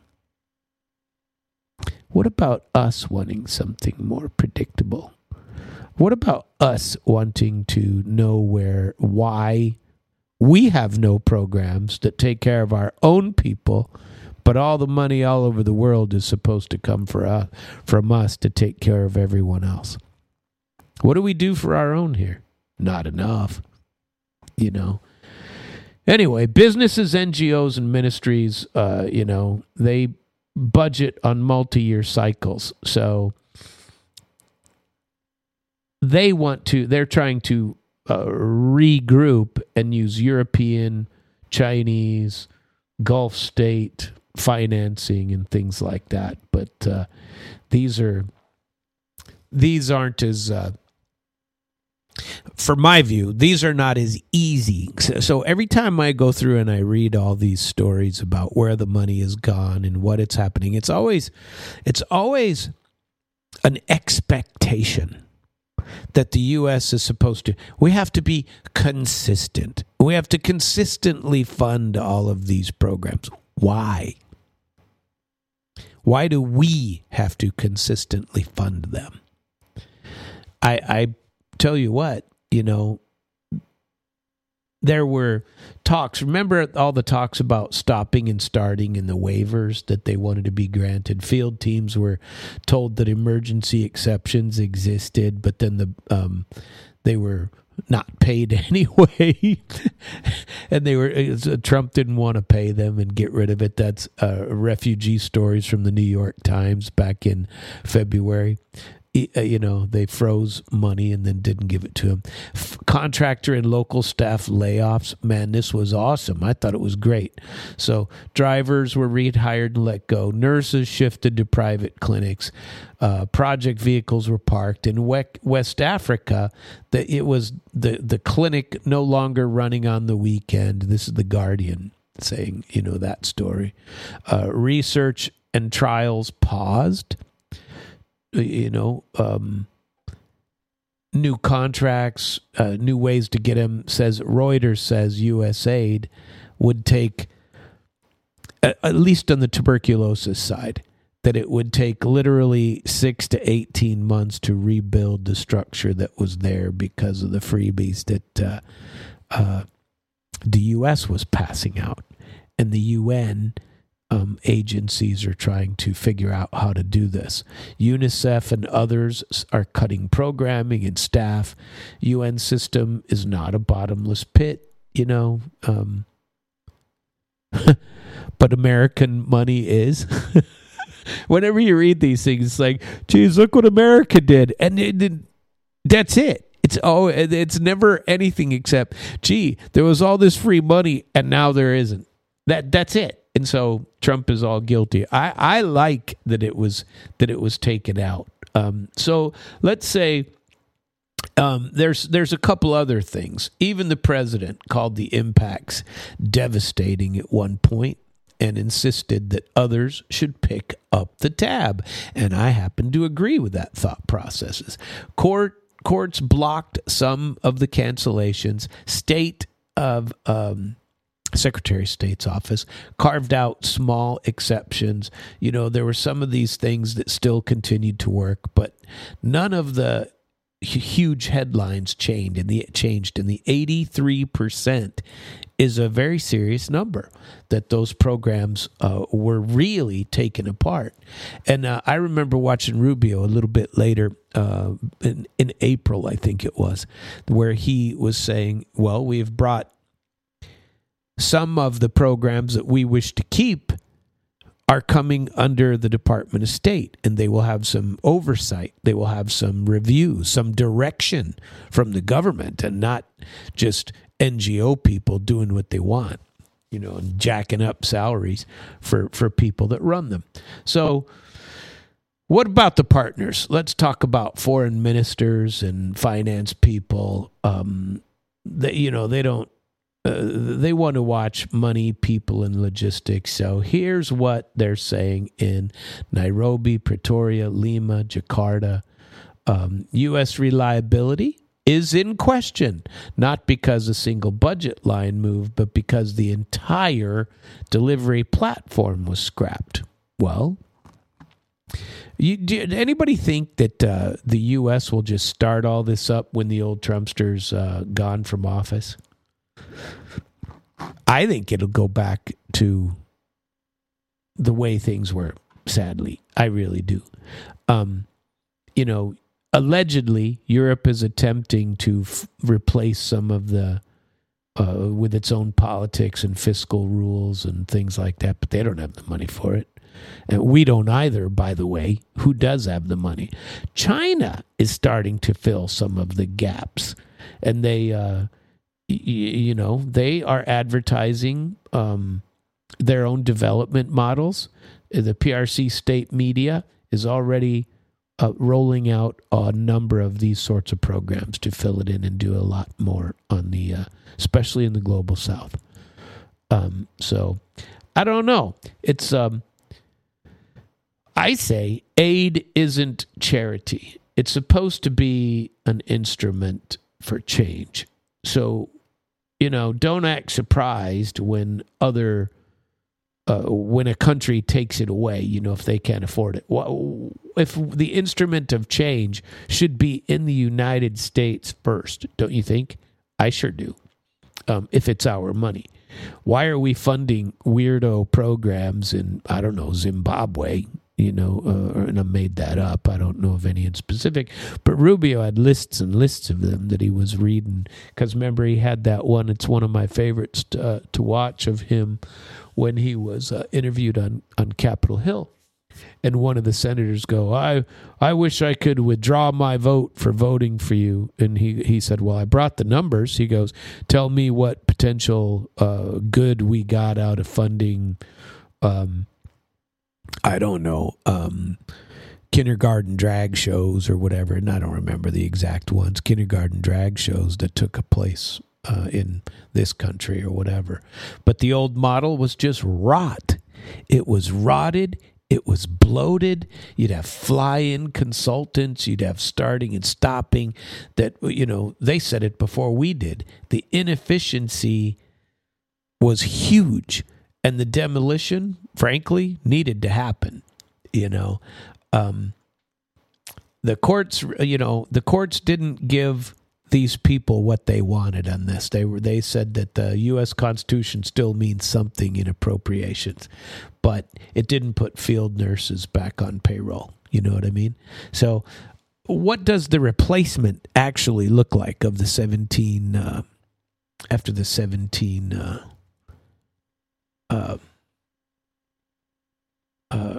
What about us wanting something more predictable? What about us wanting to know where, why we have no programs that take care of our own people, but all the money all over the world is supposed to come for us, from us to take care of everyone else? What do we do for our own here? Not enough, you know. Anyway, businesses, N G Os, and ministries, uh, you know, they budget on multi-year cycles. So they want to, they're trying to uh, regroup and use European, Chinese, Gulf state financing and things like that. But uh, these are, these aren't as, uh, for my view, these are not as easy. So every time I go through and I read all these stories about where the money is gone and what it's happening, it's always, it's always an expectation that the U S is supposed to, we have to be consistent. We have to consistently fund all of these programs. Why? Why do we have to consistently fund them? I, I tell you what, you know, there were talks. Remember all the talks about stopping and starting and the waivers that they wanted to be granted? Field teams were told that emergency exceptions existed, but then the um, they were not paid anyway. And they were uh, Trump didn't want to pay them and get rid of it. That's uh, refugee stories from the New York Times back in February. You know, they froze money and then didn't give it to him. F- contractor and local staff layoffs. Man, this was awesome. I thought it was great. So drivers were rehired and let go. Nurses shifted to private clinics. Uh, project vehicles were parked. In West Africa, the, it was the, the clinic no longer running on the weekend. This is The Guardian saying, you know, that story. Uh, research and trials paused. You know, um, new contracts, uh, new ways to get him. Says Reuters says U S A I D would take, at, at least on the tuberculosis side, that it would take literally six to eighteen months to rebuild the structure that was there because of the freebies that uh, uh, the U S was passing out, and the U N. Um, agencies are trying to figure out how to do this. UNICEF and others are cutting programming and staff. U N system is not a bottomless pit, you know, um, but American money is. Whenever you read these things, it's like, geez, look what America did. And it, it, that's it. It's oh, it's never anything except, gee, there was all this free money and now there isn't. That that's it. And so Trump is all guilty. I, I like that it was that it was taken out. Um, so let's say um, there's there's a couple other things. Even the president called the impacts devastating at one point and insisted that others should pick up the tab. And I happen to agree with that thought processes. Court courts blocked some of the cancellations. State of um, Secretary of State's office, carved out small exceptions. You know, there were some of these things that still continued to work, but none of the huge headlines changed. And the changed, and the eighty-three percent is a very serious number that those programs uh, were really taken apart. And uh, I remember watching Rubio a little bit later uh, in, in April, I think it was, where he was saying, well, we've brought some of the programs that we wish to keep are coming under the Department of State, and they will have some oversight. They will have some review, some direction from the government, and not just N G O people doing what they want, you know, and jacking up salaries for, for people that run them. So what about the partners? Let's talk about foreign ministers and finance people. Um, they, you know, they don't, Uh, they want to watch money, people, and logistics. So here's what they're saying in Nairobi, Pretoria, Lima, Jakarta. Um, U S reliability is in question, not because a single budget line moved, but because the entire delivery platform was scrapped. Well, you, did anybody think that uh, the U S will just start all this up when the old Trumpster's uh, gone from office? I think it'll go back to the way things were, sadly. I really do. Um, you know, allegedly, Europe is attempting to f- replace some of the, uh, with its own politics and fiscal rules and things like that, but they don't have the money for it. And we don't either, by the way. Who does have the money? China is starting to fill some of the gaps, and they... Uh, You know, they are advertising um, their own development models. The P R C state media is already uh, rolling out a number of these sorts of programs to fill it in and do a lot more on the, uh, especially in the global south. Um, so, I don't know. It's, um, I say, aid isn't charity. It's supposed to be an instrument for change. So, you know, don't act surprised when other, uh, when a country takes it away, you know, if they can't afford it. Well, if the instrument of change should be in the United States first, don't you think? I sure do, um, if it's our money. Why are we funding weirdo programs in, I don't know, Zimbabwe? You know, uh, and I made that up. I don't know of any in specific. But Rubio had lists and lists of them that he was reading. Because remember, he had that one. It's one of my favorites to, uh, to watch of him when he was uh, interviewed on, on Capitol Hill. And one of the senators go, I I wish I could withdraw my vote for voting for you. And he, he said, well, I brought the numbers. He goes, tell me what potential uh, good we got out of funding um I don't know, um, kindergarten drag shows or whatever, and I don't remember the exact ones, kindergarten drag shows that took a place uh, in this country or whatever. But the old model was just rot. It was rotted. It was bloated. You'd have fly-in consultants. You'd have starting and stopping that, you know, they said it before we did. The inefficiency was huge. And the demolition, frankly, needed to happen, you know. Um, the courts, you know, the courts didn't give these people what they wanted on this. They were they said that the U S Constitution still means something in appropriations, but it didn't put field nurses back on payroll. You know what I mean? So what does the replacement actually look like of the seventeen, uh, after the seventeen... Uh, Uh, uh,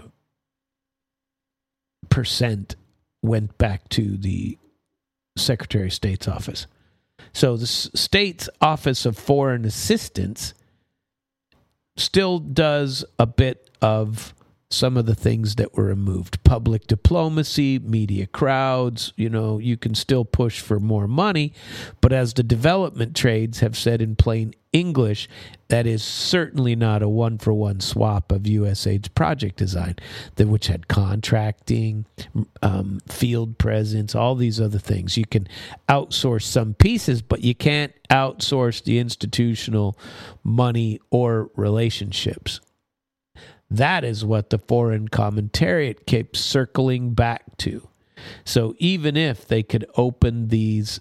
percent went back to the Secretary of State's office. So the S- State's Office of Foreign Assistance still does a bit of some of the things that were removed. Public diplomacy, media crowds, you know, you can still push for more money, but as the development trades have said in plain English, that is certainly not a one-for-one swap of U S Aid's project design, that which had contracting, um, field presence, all these other things. You can outsource some pieces, but you can't outsource the institutional money or relationships. That is what the foreign commentariat keeps circling back to. So even if they could open these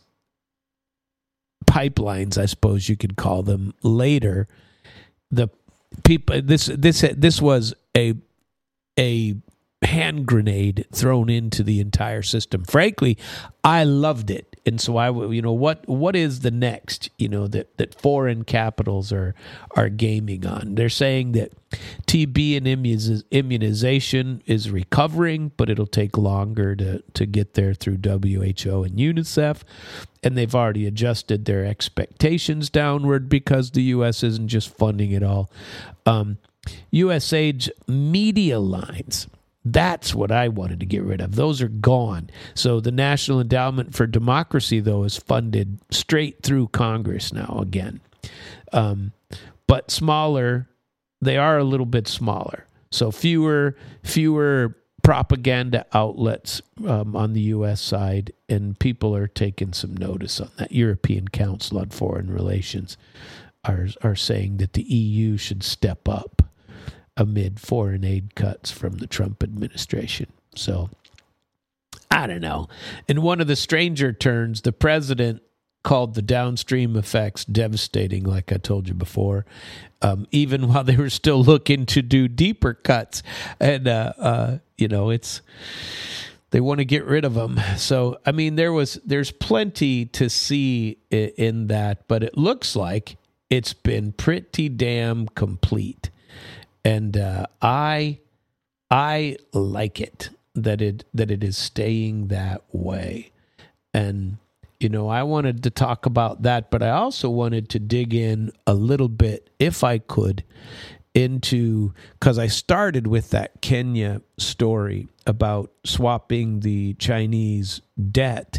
pipelines, I suppose you could call them, later, the people this this this was a a hand grenade thrown into the entire system. Frankly, I loved it, and so I, you know, what what is the next, you know, that that foreign capitals are are gaming on? They're saying that T B and immunization is recovering, but it'll take longer to to get there through W H O and UNICEF, and they've already adjusted their expectations downward because the U S isn't just funding it all. Um, U S Aid's media lines. That's what I wanted to get rid of. Those are gone. So the National Endowment for Democracy, though, is funded straight through Congress now again. Um, but smaller, they are a little bit smaller. So fewer fewer propaganda outlets um, on the U S side, and people are taking some notice on that. European Council on Foreign Relations are are saying that the E U should step up amid foreign aid cuts from the Trump administration. So, I don't know. In one of the stranger turns, the president called the downstream effects devastating, like I told you before, um, even while they were still looking to do deeper cuts. And, uh, uh, you know, it's... they want to get rid of them. So, I mean, there was there's plenty to see in that, but it looks like it's been pretty damn complete. And uh, I I like it that it that it is staying that way. And, you know, I wanted to talk about that, but I also wanted to dig in a little bit, if I could, into, because I started with that Kenya story about swapping the Chinese debt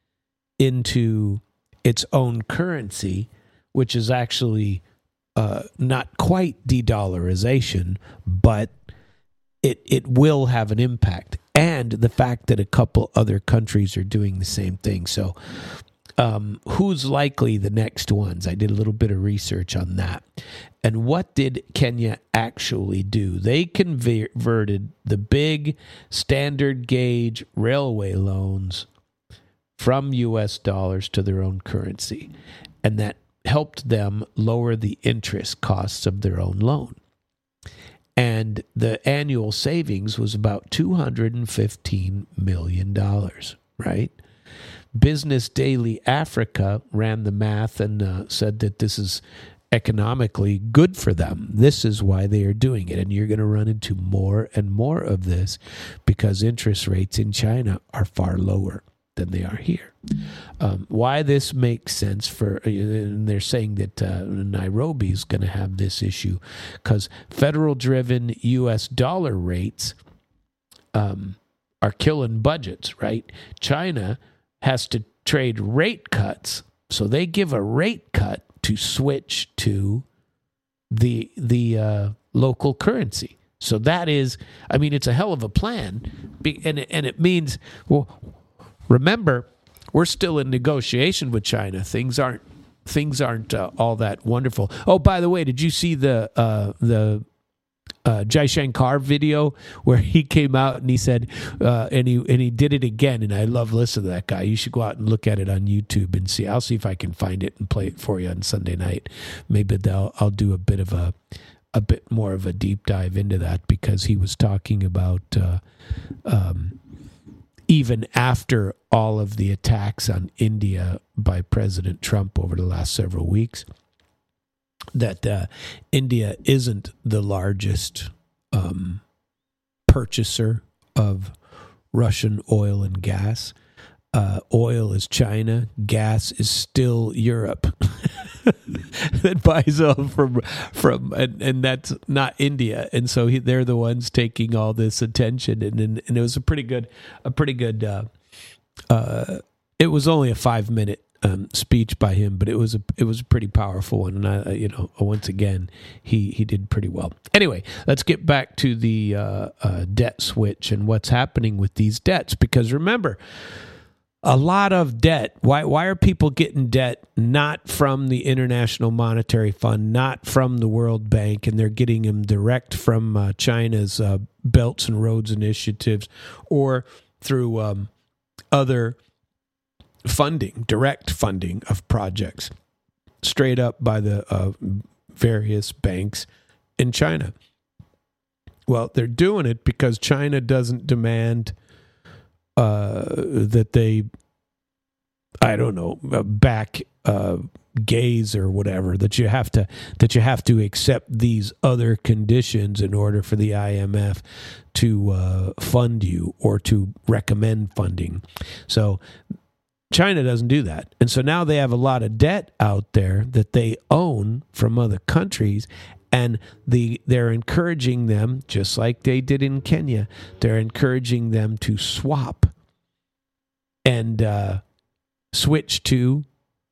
into its own currency, which is actually uh, not quite de-dollarization, but it it will have an impact. And the fact that a couple other countries are doing the same thing. So um, who's likely the next ones? I did a little bit of research on that. And what did Kenya actually do? They converted the big standard gauge railway loans from U S dollars to their own currency. And that helped them lower the interest costs of their own loan. And the annual savings was about two hundred fifteen million dollars, right? Business Daily Africa ran the math and uh, said that this is economically good for them. This is why they are doing it. And you're going to run into more and more of this because interest rates in China are far lower than they are here. Um, why this makes sense for, and they're saying that uh, Nairobi is going to have this issue because federal-driven U S dollar rates um, are killing budgets, right? China has to trade rate cuts, so they give a rate cut to switch to the the uh, local currency. So that is, I mean, it's a hell of a plan, and it, and it means, well, remember, we're still in negotiation with China. Things aren't things aren't uh, all that wonderful. Oh, by the way, did you see the uh, the uh, Jai Shankar video where he came out and he said, uh, and he and he did it again? And I love listening to that guy. You should go out and look at it on YouTube and see. I'll see if I can find it and play it for you on Sunday night. Maybe I'll I'll do a bit of a a bit more of a deep dive into that because he was talking about. Uh, um, Even after all of the attacks on India by President Trump over the last several weeks, that uh, India isn't the largest um, purchaser of Russian oil and gas. Uh, oil is China. Gas is still Europe. that buys oil from from and, and that's not India, and so he, they're the ones taking all this attention, and and, and it was a pretty good a pretty good. Uh, uh, it was only a five minute um, speech by him, but it was a it was a pretty powerful one, and I you know once again he he did pretty well. Anyway, let's get back to the uh, uh, debt switch and what's happening with these debts, because remember, a lot of debt. Why why are people getting debt not from the International Monetary Fund, not from the World Bank, and they're getting them direct from uh, China's uh, Belts and Roads initiatives, or through um, other funding, direct funding of projects, straight up by the uh, various banks in China? Well, they're doing it because China doesn't demand Uh, that they, I don't know, back uh, gays or whatever. That you have to that you have to accept these other conditions in order for the I M F to uh, fund you or to recommend funding. So China doesn't do that, and so now they have a lot of debt out there that they own from other countries. And the they're encouraging them, just like they did in Kenya, they're encouraging them to swap and uh, switch to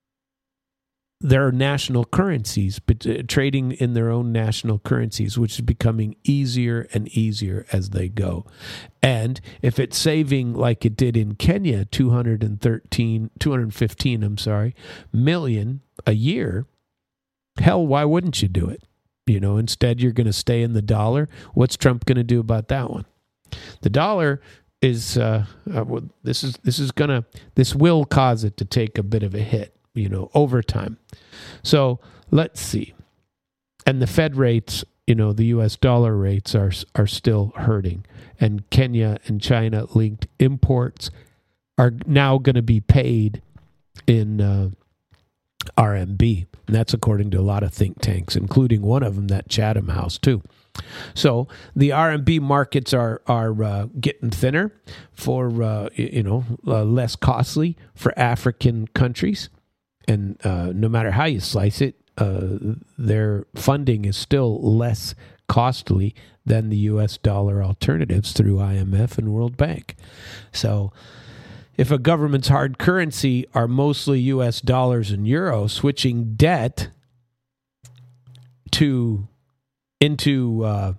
their national currencies, but uh, trading in their own national currencies, which is becoming easier and easier as they go. And if it's saving, like it did in Kenya, two hundred thirteen, two hundred fifteen, I'm sorry, million a year, hell, why wouldn't you do it? You know, instead you're going to stay in the dollar. What's Trump going to do about that one? The dollar is uh, uh, well, this is this is gonna this will cause it to take a bit of a hit, you know, over time. So let's see. And the Fed rates, you know, the U S dollar rates are are still hurting, and Kenya and China linked imports are now going to be paid in Uh, R M B, and that's according to a lot of think tanks, including one of them, that Chatham House, too. So the R M B markets are are uh, getting thinner, for uh, you know uh, less costly for African countries, and uh, no matter how you slice it, uh, their funding is still less costly than the U S dollar alternatives through I M F and World Bank. So if a government's hard currency are mostly U S dollars and euros, switching debt to into uh,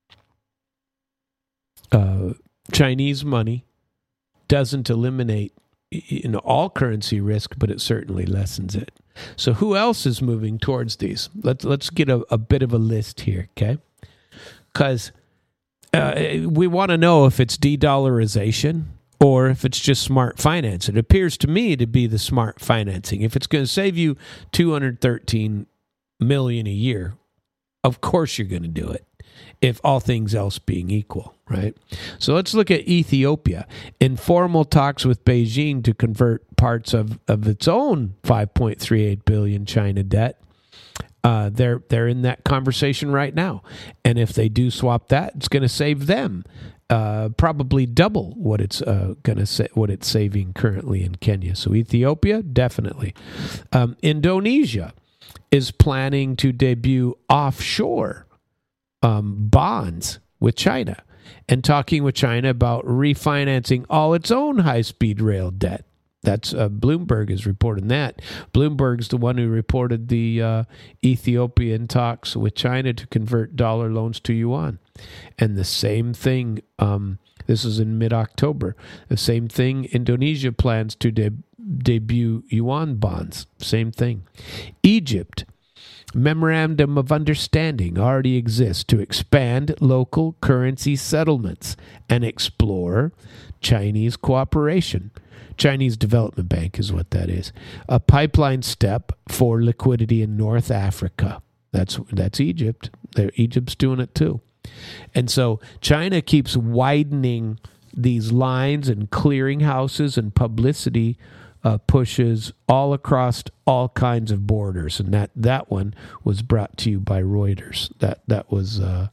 uh, Chinese money doesn't eliminate, you know, all currency risk, but it certainly lessens it. So who else is moving towards these? Let's let's get a, a bit of a list here, okay? Because uh, we want to know if it's de-dollarization or if it's just smart finance. It appears to me to be the smart financing. If it's going to save you two hundred thirteen million dollars a year, of course you're going to do it, if all things else being equal, right? So let's look at Ethiopia. Informal talks with Beijing to convert parts of, of its own five point three eight billion dollars China debt. Uh, they're they're in that conversation right now. And if they do swap that, it's going to save them Uh, probably double what it's uh, going to say, what it's saving currently in Kenya. So Ethiopia, definitely. Um, Indonesia is planning to debut offshore um, bonds with China, and talking with China about refinancing all its own high-speed rail debt. That's uh, Bloomberg is reporting that. Bloomberg's the one who reported the uh, Ethiopian talks with China to convert dollar loans to yuan. And the same thing, um, this is in mid-October, the same thing, Indonesia plans to de- debut yuan bonds. Same thing. Egypt, memorandum of understanding already exists to expand local currency settlements and explore Chinese cooperation. Chinese Development Bank is what that is. A pipeline step for liquidity in North Africa. That's that's Egypt. They're, Egypt's doing it too. And so China keeps widening these lines and clearinghouses and publicity uh, pushes all across all kinds of borders. And that, that one was brought to you by Reuters. That that was uh,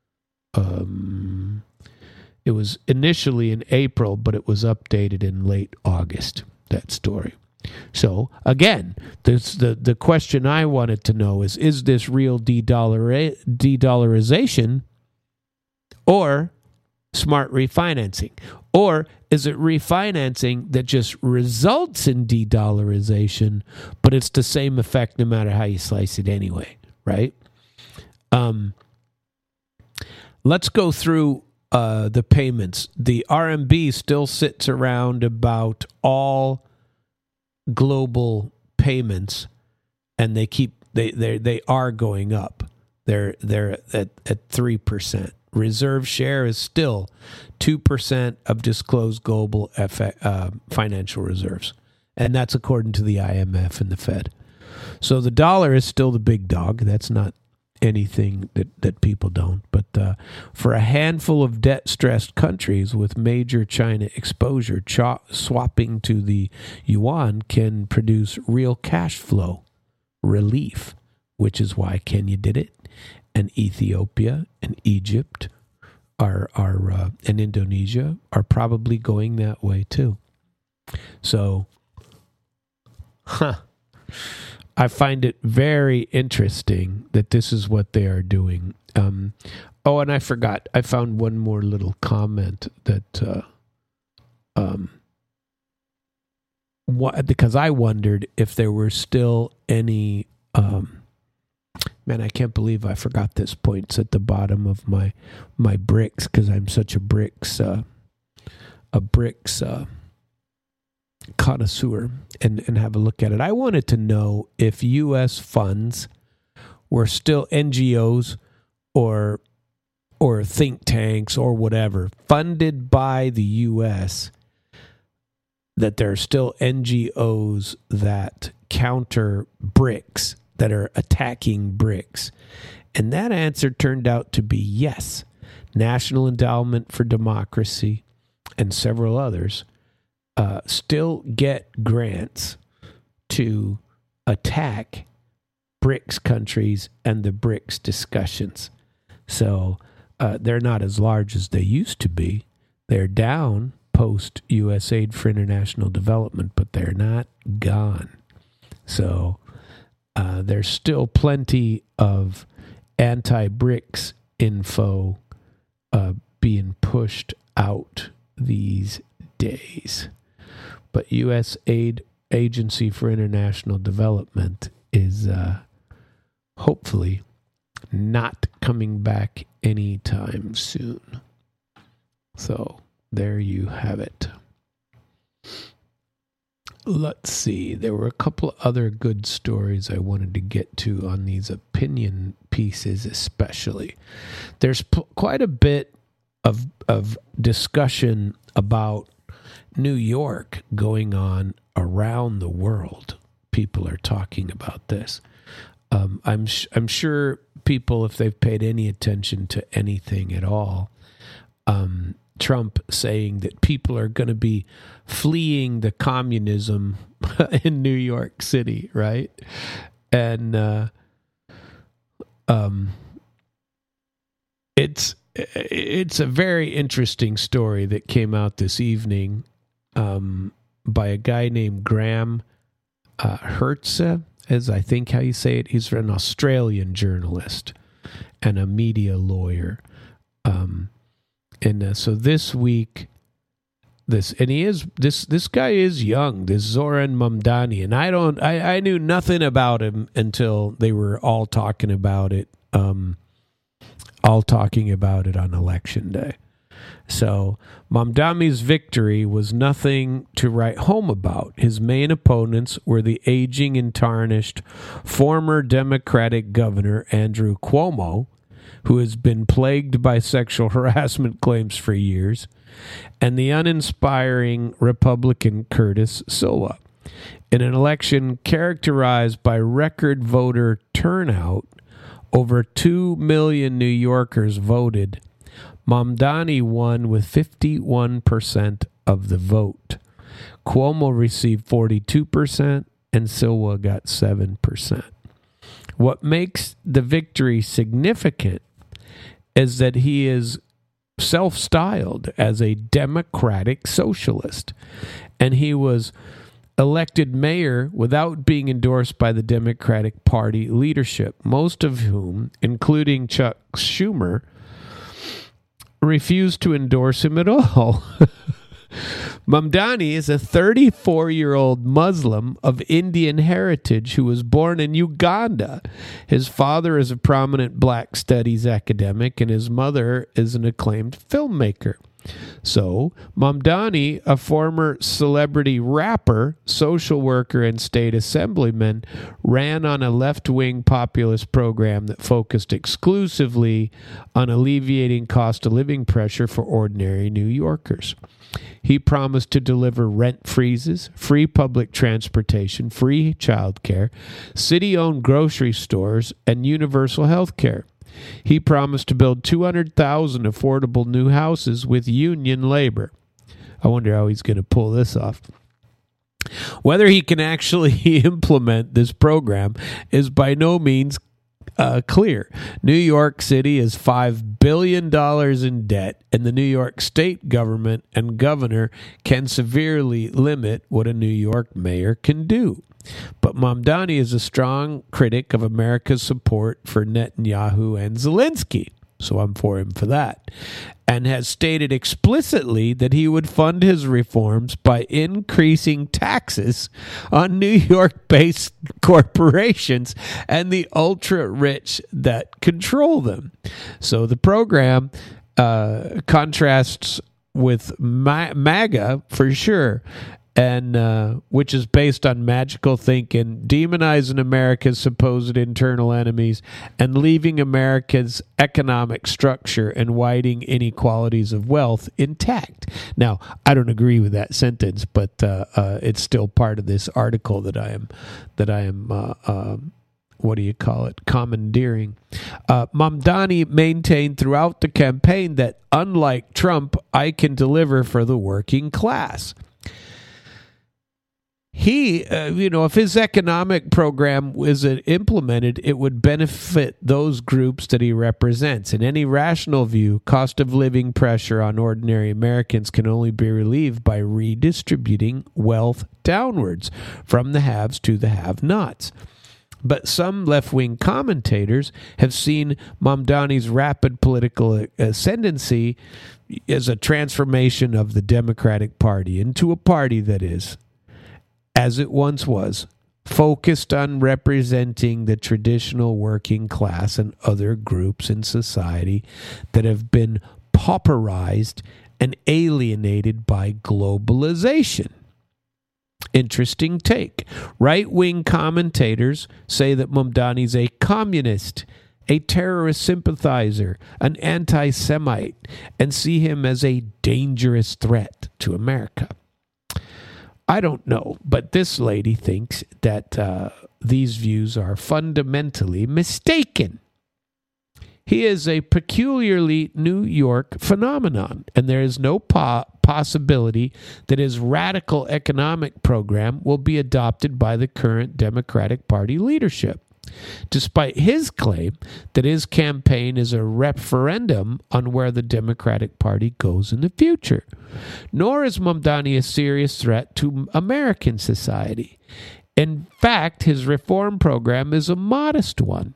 um, it was initially in April, but it was updated in late August, that story. So again, this, the, the question I wanted to know is, is this real de-dollar, de-dollarization or smart refinancing? Or is it refinancing that just results in de-dollarization, but it's the same effect no matter how you slice it anyway, right? Um, let's go through uh, the payments. The R M B still sits around about all global payments, and they keep they they they are going up. They're they're at at three percent. Reserve share is still two percent of disclosed global F, uh, financial reserves, and that's according to the I M F and the Fed. So the dollar is still the big dog. That's not anything that, that people don't. But uh, for a handful of debt-stressed countries with major China exposure, ch- swapping to the yuan can produce real cash flow relief, which is why Kenya did it, and Ethiopia and Egypt are are uh, and Indonesia are probably going that way too. So, huh. I find it very interesting that this is what they are doing. Um, oh, and I forgot. I found one more little comment that, uh, um, what, because I wondered if there were still any. Um, man, I can't believe I forgot this point. It's at the bottom of my my bricks because I'm such a bricks uh, a bricks. Uh, connoisseur and, and have a look at it. I wanted to know if U S funds were still N G Os or or think tanks or whatever funded by the U S, that there are still N G Os that counter BRICS, that are attacking BRICS. And that answer turned out to be yes. National Endowment for Democracy and several others Uh, still get grants to attack BRICS countries and the BRICS discussions. So uh, they're not as large as they used to be. They're down post U S Aid for International Development, but they're not gone. So uh, there's still plenty of anti-BRICS info uh, being pushed out these days. But U S Aid Agency for International Development is uh, hopefully not coming back anytime soon. So there you have it. Let's see. There were a couple of other good stories I wanted to get to on these opinion pieces especially. There's p- quite a bit of of discussion about New York going on around the world. People are talking about this. Um, I'm sh- I'm sure people, if they've paid any attention to anything at all, um, Trump saying that people are going to be fleeing the communism in New York City, right? And uh, um, it's it's a very interesting story that came out this evening. Um, by a guy named Graham uh, Hertze, as I think how you say it. He's an Australian journalist and a media lawyer. Um, and uh, so this week, this and he is this this guy is young. This Zoran Mamdani, and I don't I, I knew nothing about him until they were all talking about it. Um, all talking about it on election day. So Mamdani's victory was nothing to write home about. His main opponents were the aging and tarnished former Democratic governor Andrew Cuomo, who has been plagued by sexual harassment claims for years, and the uninspiring Republican Curtis Silva. In an election characterized by record voter turnout, over two million New Yorkers voted. Mamdani won with fifty-one percent of the vote. Cuomo received forty-two percent and Silva got seven percent. What makes the victory significant is that he is self-styled as a democratic socialist, and he was elected mayor without being endorsed by the Democratic Party leadership, most of whom, including Chuck Schumer, refused to endorse him at all. Mamdani is a thirty-four-year-old Muslim of Indian heritage who was born in Uganda. His father is a prominent black studies academic, and his mother is an acclaimed filmmaker. So, Mamdani, a former celebrity rapper, social worker, and state assemblyman, ran on a left-wing populist program that focused exclusively on alleviating cost of living pressure for ordinary New Yorkers. He promised to deliver rent freezes, free public transportation, free childcare, city-owned grocery stores, and universal health care. He promised to build two hundred thousand affordable new houses with union labor. I wonder how he's going to pull this off. Whether he can actually implement this program is by no means uh, clear. New York City is five billion dollars in debt, and the New York state government and governor can severely limit what a New York mayor can do. But Mamdani is a strong critic of America's support for Netanyahu and Zelensky, so I'm for him for that, and has stated explicitly that he would fund his reforms by increasing taxes on New York-based corporations and the ultra-rich that control them. So the program uh, contrasts with Ma- MAGA for sure, and uh, which is based on magical thinking, demonizing America's supposed internal enemies, and leaving America's economic structure and widening inequalities of wealth intact. Now, I don't agree with that sentence, but uh, uh, it's still part of this article that I am that I am. Uh, uh, what do you call it? Commandeering. Uh, Mamdani maintained throughout the campaign that, unlike Trump, I can deliver for the working class. He, uh, you know, if his economic program was implemented, it would benefit those groups that he represents. In any rational view, cost of living pressure on ordinary Americans can only be relieved by redistributing wealth downwards from the haves to the have-nots. But some left-wing commentators have seen Mamdani's rapid political ascendancy as a transformation of the Democratic Party into a party that is, as it once was, focused on representing the traditional working class and other groups in society that have been pauperized and alienated by globalization. Interesting take. Right-wing commentators say that Mamdani's a communist, a terrorist sympathizer, an anti-Semite, and see him as a dangerous threat to America. I don't know, but this lady thinks that uh, these views are fundamentally mistaken. He is a peculiarly New York phenomenon, and there is no po- possibility that his radical economic program will be adopted by the current Democratic Party leadership, despite his claim that his campaign is a referendum on where the Democratic Party goes in the future. Nor is Mamdani a serious threat to American society. In fact, his reform program is a modest one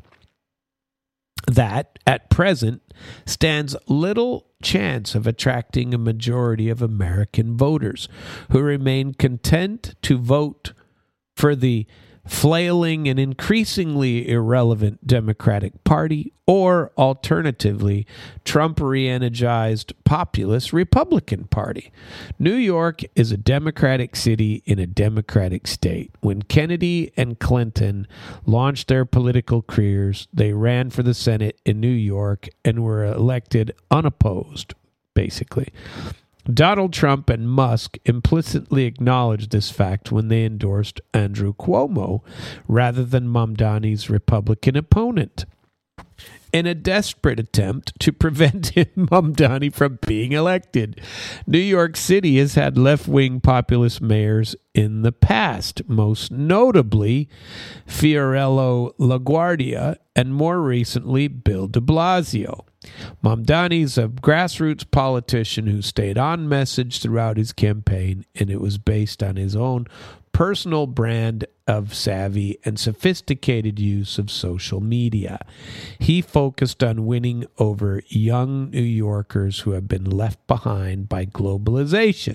that, at present, stands little chance of attracting a majority of American voters who remain content to vote for the flailing and increasingly irrelevant Democratic Party, or alternatively, Trump re-energized populist Republican Party. New York is a Democratic city in a Democratic state. When Kennedy and Clinton launched their political careers, they ran for the Senate in New York and were elected unopposed, basically. Donald Trump and Musk implicitly acknowledged this fact when they endorsed Andrew Cuomo rather than Mamdani's Republican opponent, in a desperate attempt to prevent Mamdani from being elected. New York City has had left-wing populist mayors in the past, most notably Fiorello LaGuardia and more recently Bill de Blasio. Mamdani's a grassroots politician who stayed on message throughout his campaign, and it was based on his own personal brand of savvy and sophisticated use of social media. He focused on winning over young New Yorkers who have been left behind by globalization,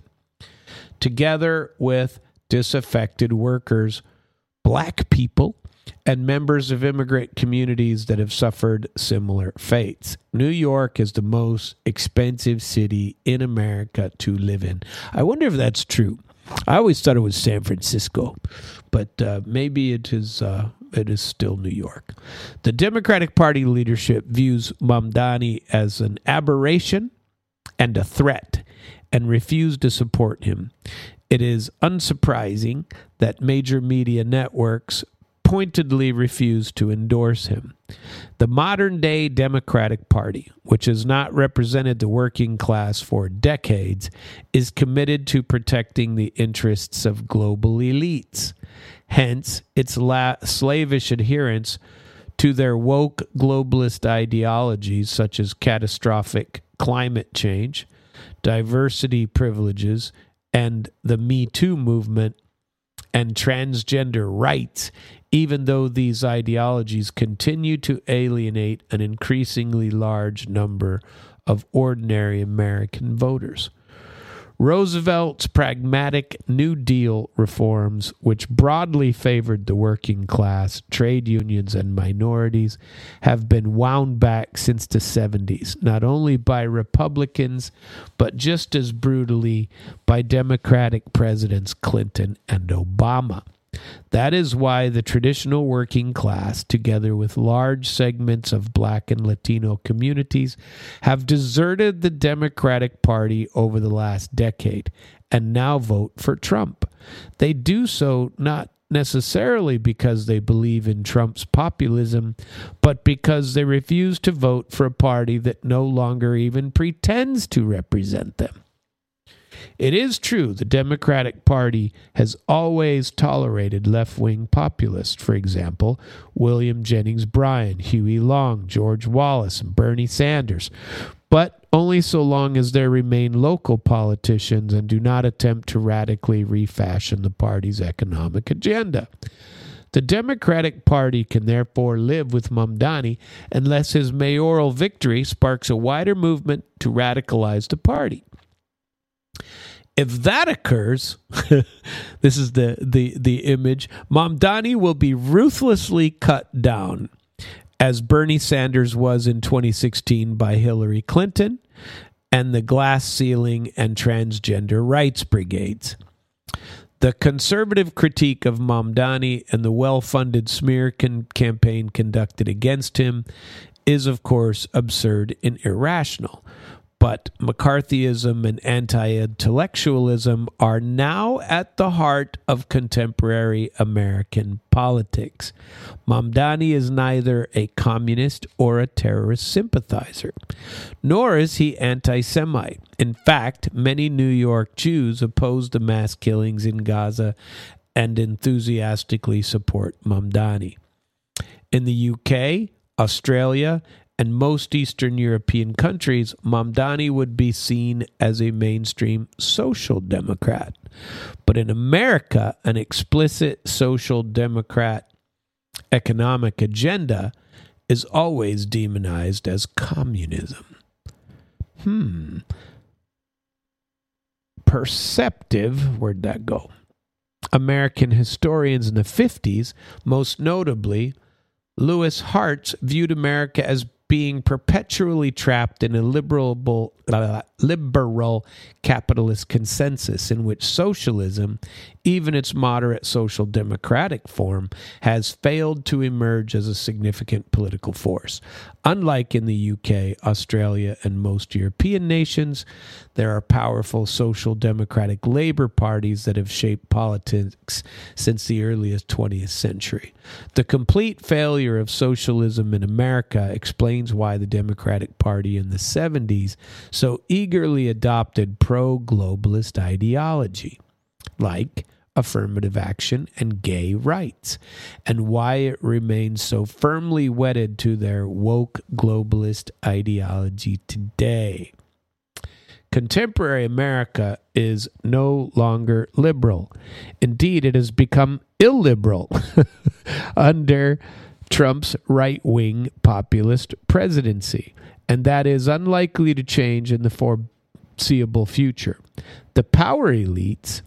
together with disaffected workers, black people, and members of immigrant communities that have suffered similar fates. New York is the most expensive city in America to live in. I wonder if that's true. I always thought it was San Francisco, but uh, maybe it is uh, it is still New York. The Democratic Party leadership views Mamdani as an aberration and a threat and refused to support him. It is unsurprising that major media networks pointedly refused to endorse him. The modern-day Democratic Party, which has not represented the working class for decades, is committed to protecting the interests of global elites. Hence, its la- slavish adherence to their woke globalist ideologies such as catastrophic climate change, diversity privileges, and the Me Too movement and transgender rights, even though these ideologies continue to alienate an increasingly large number of ordinary American voters. Roosevelt's pragmatic New Deal reforms, which broadly favored the working class, trade unions, and minorities, have been wound back since the seventies, not only by Republicans, but just as brutally by Democratic Presidents Clinton and Obama. That is why the traditional working class, together with large segments of Black and Latino communities, have deserted the Democratic Party over the last decade and now vote for Trump. They do so not necessarily because they believe in Trump's populism, but because they refuse to vote for a party that no longer even pretends to represent them. It is true the Democratic Party has always tolerated left-wing populists, for example, William Jennings Bryan, Huey Long, George Wallace, and Bernie Sanders, but only so long as they remain local politicians and do not attempt to radically refashion the party's economic agenda. The Democratic Party can therefore live with Mamdani unless his mayoral victory sparks a wider movement to radicalize the party. If that occurs, this is the, the, the image, Mamdani will be ruthlessly cut down, as Bernie Sanders was in twenty sixteen by Hillary Clinton and the glass ceiling and transgender rights brigades. The conservative critique of Mamdani and the well-funded smear con- campaign conducted against him is, of course, absurd and irrational. But McCarthyism and anti-intellectualism are now at the heart of contemporary American politics. Mamdani is neither a communist or a terrorist sympathizer, nor is he anti-Semite. In fact, many New York Jews oppose the mass killings in Gaza and enthusiastically support Mamdani. In the U K, Australia, and most Eastern European countries, Mamdani would be seen as a mainstream social democrat. But in America, an explicit social democrat economic agenda is always demonized as communism. Hmm. Perceptive, where'd that go? American historians in the fifties, most notably Lewis Hartz, viewed America as being perpetually trapped in a liberal, uh, liberal capitalist consensus in which socialism, even its moderate social democratic form, has failed to emerge as a significant political force. Unlike in the U K, Australia, and most European nations, there are powerful social democratic labor parties that have shaped politics since the earliest twentieth century. The complete failure of socialism in America explains why the Democratic Party in the seventies so eagerly adopted pro-globalist ideology, like affirmative action and gay rights, and why it remains so firmly wedded to their woke globalist ideology today. Contemporary America is no longer liberal. Indeed, it has become illiberal under Trump's right-wing populist presidency, and that is unlikely to change in the foreseeable future. The power elites,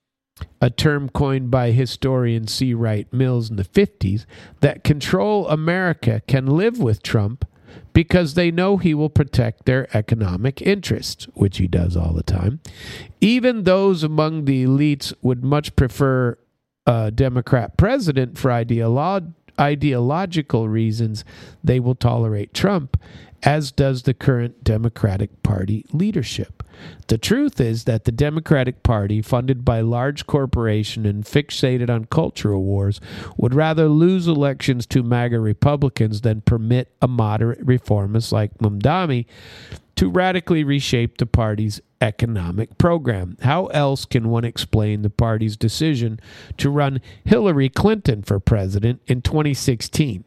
a term coined by historian C. Wright Mills in the fifties, that control America can live with Trump because they know he will protect their economic interests, which he does all the time. Even those among the elites would much prefer a Democrat president for ideolo- ideological reasons. They will tolerate Trump, as does the current Democratic Party leadership. The truth is that the Democratic Party, funded by large corporations and fixated on cultural wars, would rather lose elections to MAGA Republicans than permit a moderate reformist like Mamdani to radically reshape the party's economic program. How else can one explain the party's decision to run Hillary Clinton for president in twenty sixteen?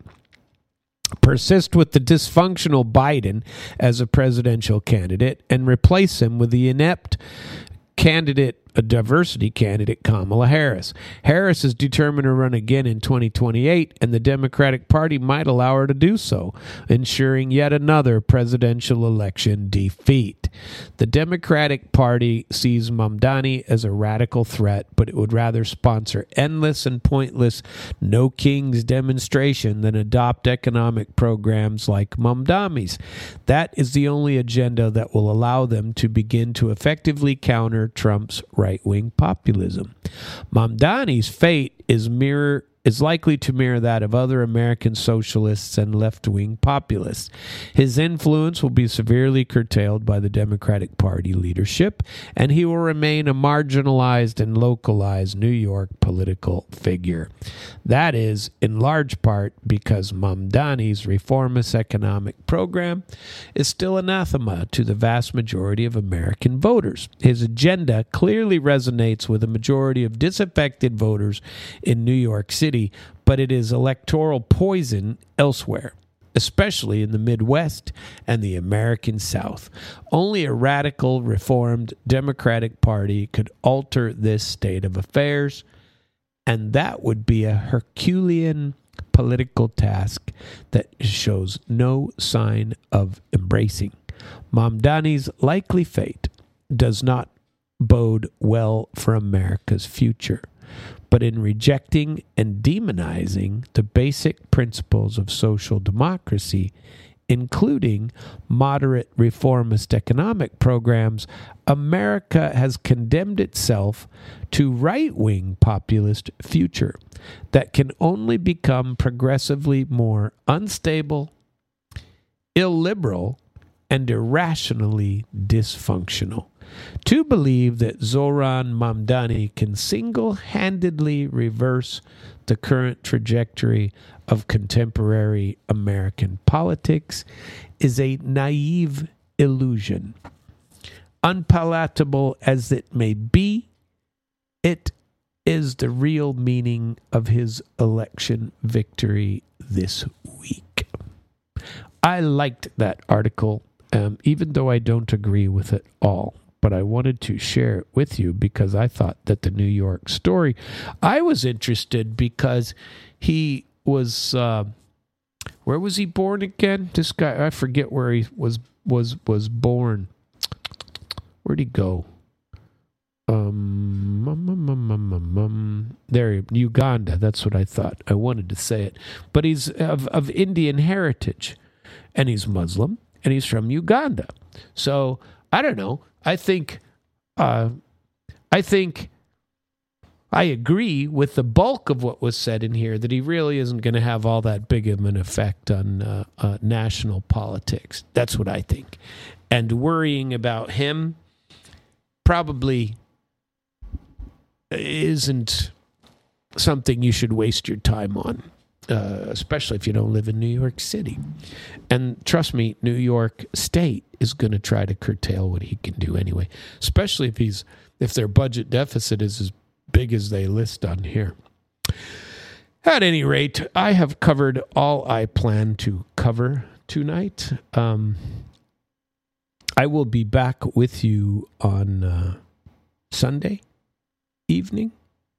Persist with the dysfunctional Biden as a presidential candidate and replace him with the inept candidate, a diversity candidate, Kamala Harris. Harris is determined to run again in twenty twenty-eight, and the Democratic Party might allow her to do so, ensuring yet another presidential election defeat. The Democratic Party sees Mamdani as a radical threat, but it would rather sponsor endless and pointless No Kings demonstration than adopt economic programs like Mamdani's. That is the only agenda that will allow them to begin to effectively counter Trump's right-wing populism. Mamdani's fate is mirror is likely to mirror that of other American socialists and left-wing populists. His influence will be severely curtailed by the Democratic Party leadership, and he will remain a marginalized and localized New York political figure. That is, in large part, because Mamdani's reformist economic program is still anathema to the vast majority of American voters. His agenda clearly resonates with a majority of disaffected voters in New York City, but it is electoral poison elsewhere, especially in the Midwest and the American South. Only a radical, reformed Democratic Party could alter this state of affairs, and that would be a Herculean political task that shows no sign of embracing. Mamdani's likely fate does not bode well for America's future. But in rejecting and demonizing the basic principles of social democracy, including moderate reformist economic programs, America has condemned itself to right-wing populist future that can only become progressively more unstable, illiberal, and irrationally dysfunctional. To believe that Zoran Mamdani can single-handedly reverse the current trajectory of contemporary American politics is a naive illusion. Unpalatable as it may be, it is the real meaning of his election victory this week. I liked that article, um, even though I don't agree with it all. But I wanted to share it with you because I thought that the New York story, I was interested because he was, uh, where was he born again? This guy, I forget where he was, was, was born. Where'd he go? Um, um, um, um, um, um, um, there, Uganda. That's what I thought. I wanted to say it. But he's of, of Indian heritage, and he's Muslim, and he's from Uganda. So, I don't know. I think, uh, I think I agree with the bulk of what was said in here, that he really isn't going to have all that big of an effect on uh, uh, national politics. That's what I think. And worrying about him probably isn't something you should waste your time on. Uh, especially if you don't live in New York City. And trust me, New York State is going to try to curtail what he can do anyway, especially if he's if their budget deficit is as big as they list on here. At any rate, I have covered all I plan to cover tonight. Um, I will be back with you on uh, Sunday evening,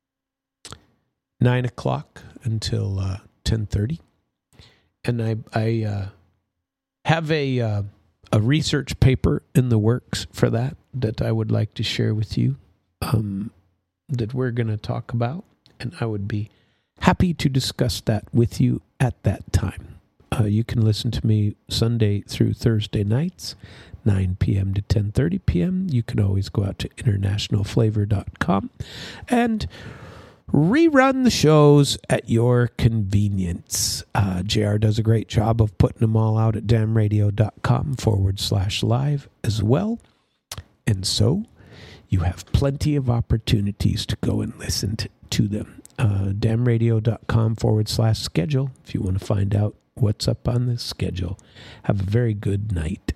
nine o'clock until uh, ten thirty. And I, I uh, have a, uh, a research paper in the works for that that I would like to share with you, um, that we're going to talk about. And I would be happy to discuss that with you at that time. Uh, you can listen to me Sunday through Thursday nights, nine p.m. to ten thirty p.m. You can always go out to international flavor dot com and rerun the shows at your convenience. Uh, J R does a great job of putting them all out at damradio.com forward slash live as well. And so you have plenty of opportunities to go and listen to, to them. Uh, damradio.com forward slash schedule if you want to find out what's up on this schedule. Have a very good night.